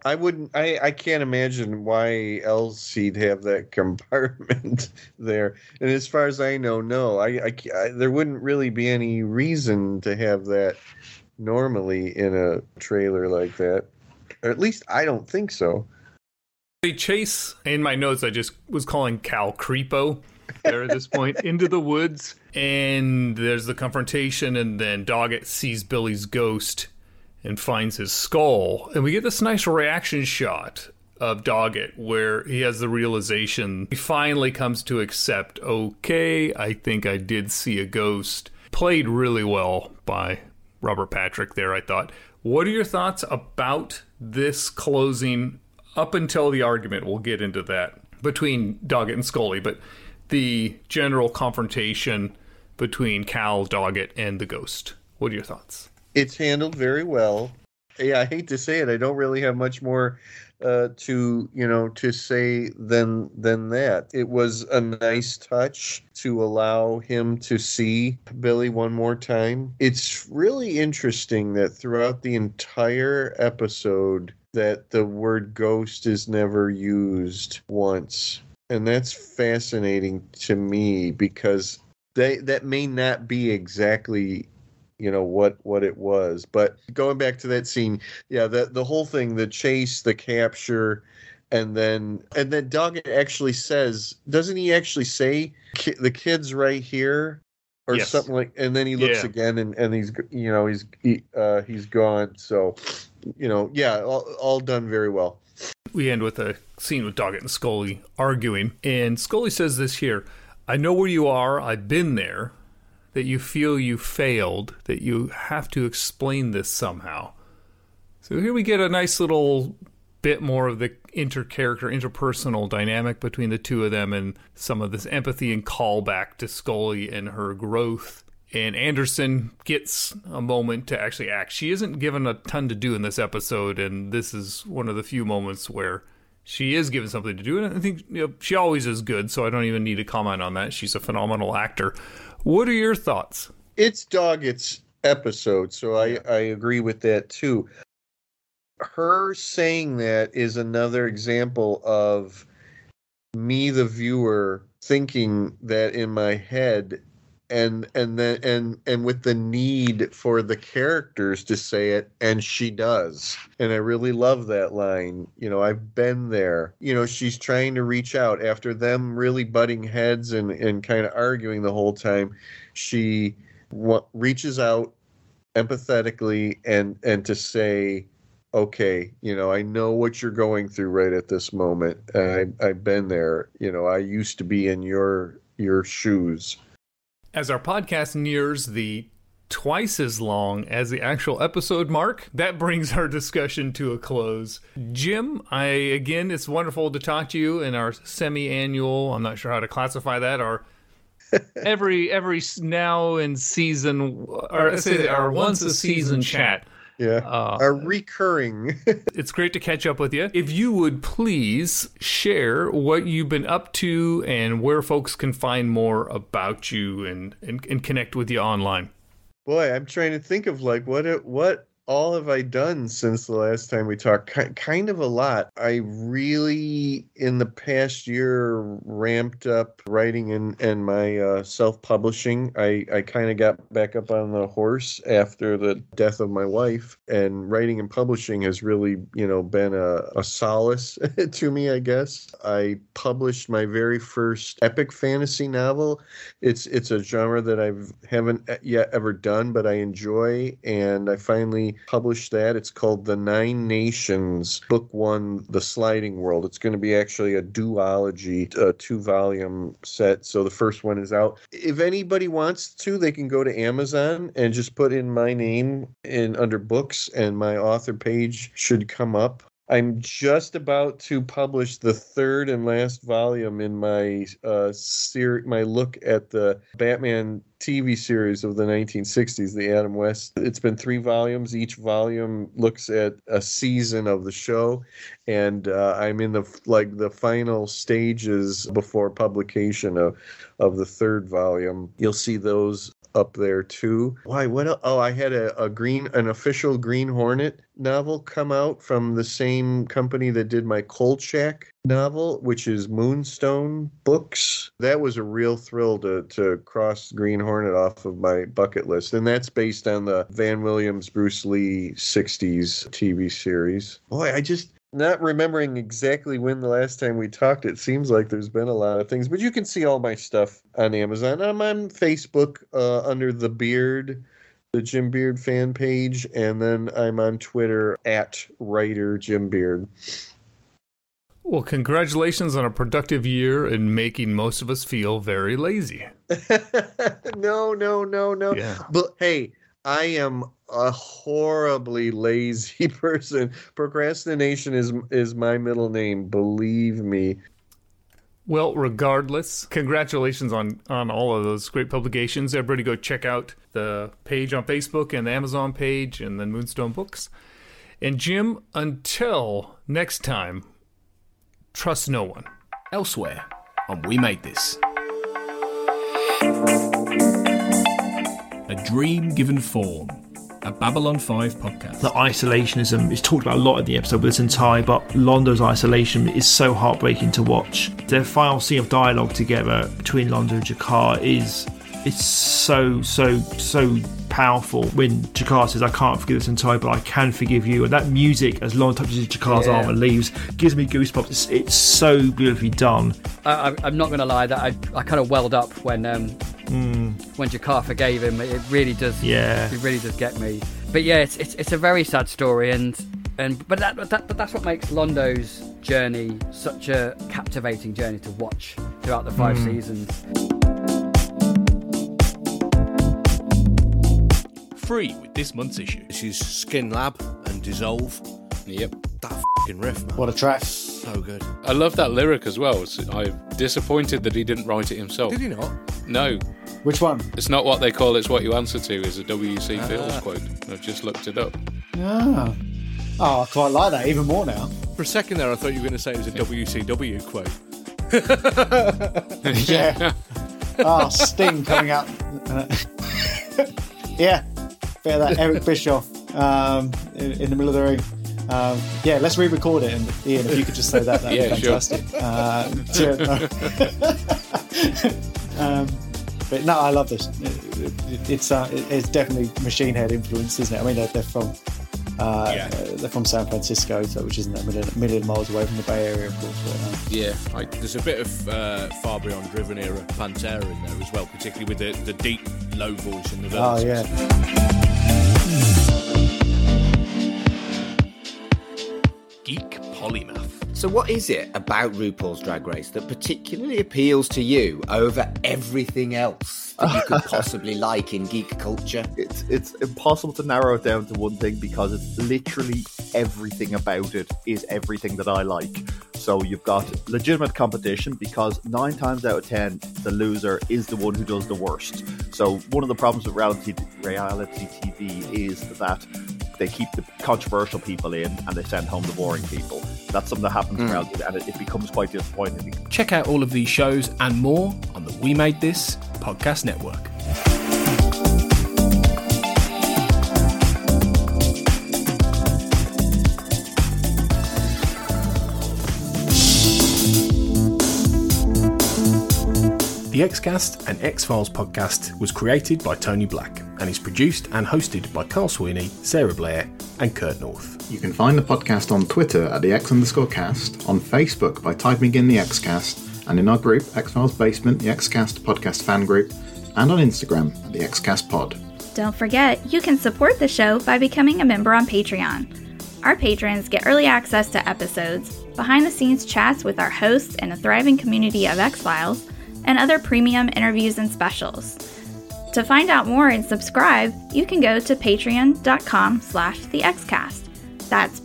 I can't imagine why else he'd have that compartment there. And as far as I know, no, there wouldn't really be any reason to have that normally in a trailer like that. Or at least I don't think so. They chase, in my notes, I just was calling Cal Creepo there at this point, into the woods. And there's the confrontation, and then Doggett sees Billy's ghost and finds his skull. And we get this nice reaction shot of Doggett where he has the realization. He finally comes to accept, okay, I think I did see a ghost. Played really well by Robert Patrick there, I thought. What are your thoughts about this closing up until the argument? We'll get into that between Doggett and Scully, but the general confrontation between Cal, Doggett, and the ghost. What are your thoughts? It's handled very well. Yeah, I hate to say it. I don't really have much more to say than that. It was a nice touch to allow him to see Billy one more time. It's really interesting that throughout the entire episode that the word ghost is never used once. And that's fascinating to me because that may not be exactly what it was. But going back to that scene, yeah, the whole thing, the chase, the capture, and then Doggett actually says, doesn't he actually say the kid's right here or yes. something like, and then he looks again and he's gone. So all done very well. We end with a scene with Doggett and Scully arguing, and Scully says this here: I know where you are, I've been there, that you feel you failed, that you have to explain this somehow. So here we get a nice little bit more of the interpersonal dynamic between the two of them, and some of this empathy and callback to Scully and her growth. And Anderson gets a moment to actually act. She isn't given a ton to do in this episode, and this is one of the few moments where she is given something to do. And I think she always is good, so I don't even need to comment on that. She's a phenomenal actor. What are your thoughts? It's Doggett's episode, so I agree with that too. Her saying that is another example of me, the viewer, thinking that in my head, and with the need for the characters to say it, and she does. And I really love that line. I've been there. She's trying to reach out after them really butting heads and kind of arguing the whole time. She reaches out empathetically and to say, okay, I know what you're going through right at this moment. I've been there. I used to be in your shoes. As our podcast nears the twice as long as the actual episode mark, that brings our discussion to a close. Jim, again, it's wonderful to talk to you in our semi-annual, I'm not sure how to classify that, our every now in season, or say our once a season chat. Yeah, are recurring. It's great to catch up with you. If you would please share what you've been up to and where folks can find more about you and connect with you online. Boy, I'm trying to think of what all have I done since the last time we talked? Kind of a lot. I really, in the past year, ramped up writing and my self-publishing. I kind of got back up on the horse after the death of my wife, and writing and publishing has really, been a solace to me, I guess. I published my very first epic fantasy novel. It's a genre that I haven't yet ever done, but I enjoy, and I finally published that. It's called The Nine Nations, Book 1, The Sliding World. It's going to be actually a duology, a 2-volume set. So the first one is out. If anybody wants to, they can go to Amazon and just put in my name under books, and my author page should come up. I'm just about to publish the third and last volume in my my look at the Batman TV series of the 1960s, the Adam West. It's been 3 volumes. Each volume looks at a season of the show, and I'm in the final stages before publication of the third volume. You'll see those up there too. Why? What else? Oh, I had an official Green Hornet novel come out from the same company that did my Kolchak novel, which is Moonstone Books. That was a real thrill to cross Green Hornet off of my bucket list, and that's based on the Van Williams Bruce Lee 60s TV series. Boy, I just not remembering exactly when the last time we talked. It seems like there's been a lot of things, but you can see all my stuff on Amazon. I'm on Facebook under The Beard, the Jim Beard fan page, and then I'm on Twitter at writer Jim Beard. Well, congratulations on a productive year and making most of us feel very lazy. No. Yeah. But hey, I am a horribly lazy person. Procrastination is my middle name, believe me. Well, regardless, congratulations on all of those great publications. Everybody go check out the page on Facebook and the Amazon page and then Moonstone Books. And Jim, until next time, trust no one. Elsewhere on We Made This. A Dream Given Form, a Babylon 5 podcast. The isolationism is talked about a lot in the episode, but it's entire. But Londo's isolation is so heartbreaking to watch. Their final scene of dialogue together between Londo and G'Kar it's so powerful. When G'Kar says, "I can't forgive this entire, but I can forgive you," and that music as Londo touches Jakar's arm and leaves gives me goosebumps. It's so beautifully done. I'm not going to lie, that I kind of welled up when G'Kar forgave him. It really does. Yeah, it really does get me. But yeah, it's a very sad story, but that's what makes Londo's journey such a captivating journey to watch throughout the 5 seasons. Free with this month's issue. This is Skin Lab and Dissolve. Yep. That f***ing riff, man. What a track. So good. I love that lyric as well. I'm disappointed that he didn't write it himself. Did he not? No. Which one? It's not what they call It's What You Answer To is a W.C. Fields quote. I've just looked it up. Ah. Oh, I quite like that even more now. For a second there, I thought you were going to say it was a WCW quote. Yeah. Oh, Sting coming out. Yeah. Bit of that Eric Bischoff in the middle of the ring. Yeah, let's re-record it, and Ian, if you could just say that'd be fantastic. But no, I love this. It's definitely Machine Head influence, isn't it? I mean, they're from San Francisco, so which isn't a million miles away from the Bay Area, of course. But, there's a bit of Far Beyond Driven era Pantera in there as well, particularly with the deep, low voice and the villains. Oh yeah. Geek Polymath. So what is it about RuPaul's Drag Race that particularly appeals to you over everything else that you could possibly like in geek culture? It's impossible to narrow it down to one thing because it's literally everything about it is everything that I like. So you've got legitimate competition because 9 times out of 10 the loser is the one who does the worst. So one of the problems with reality TV is that they keep the controversial people in and they send home the boring people. That's something that happens in reality, and it becomes quite disappointing. Check out all of these shows and more on the We Made This podcast network. The Xcast and X-Files podcast was created by Tony Black and is produced and hosted by Carl Sweeney, Sarah Blair and Kurt North. You can find the podcast on Twitter at the X_cast, on Facebook by typing in the Xcast, and in our group, X-Files Basement, the Xcast podcast fan group, and on Instagram at the Xcast pod. Don't forget, you can support the show by becoming a member on Patreon. Our patrons get early access to episodes, behind-the-scenes chats with our hosts and a thriving community of X-Files, and other premium interviews and specials. To find out more and subscribe, you can go to patreon.com/thexcast. That's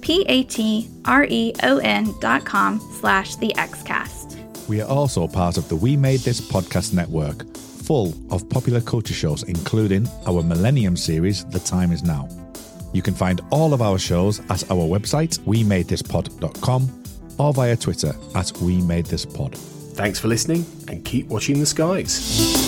patreon.com/thexcast. We are also part of the We Made This podcast network, full of popular culture shows, including our Millennium series, The Time Is Now. You can find all of our shows at our website, wemadethispod.com, or via Twitter at wemadethispod. Thanks for listening and keep watching the skies.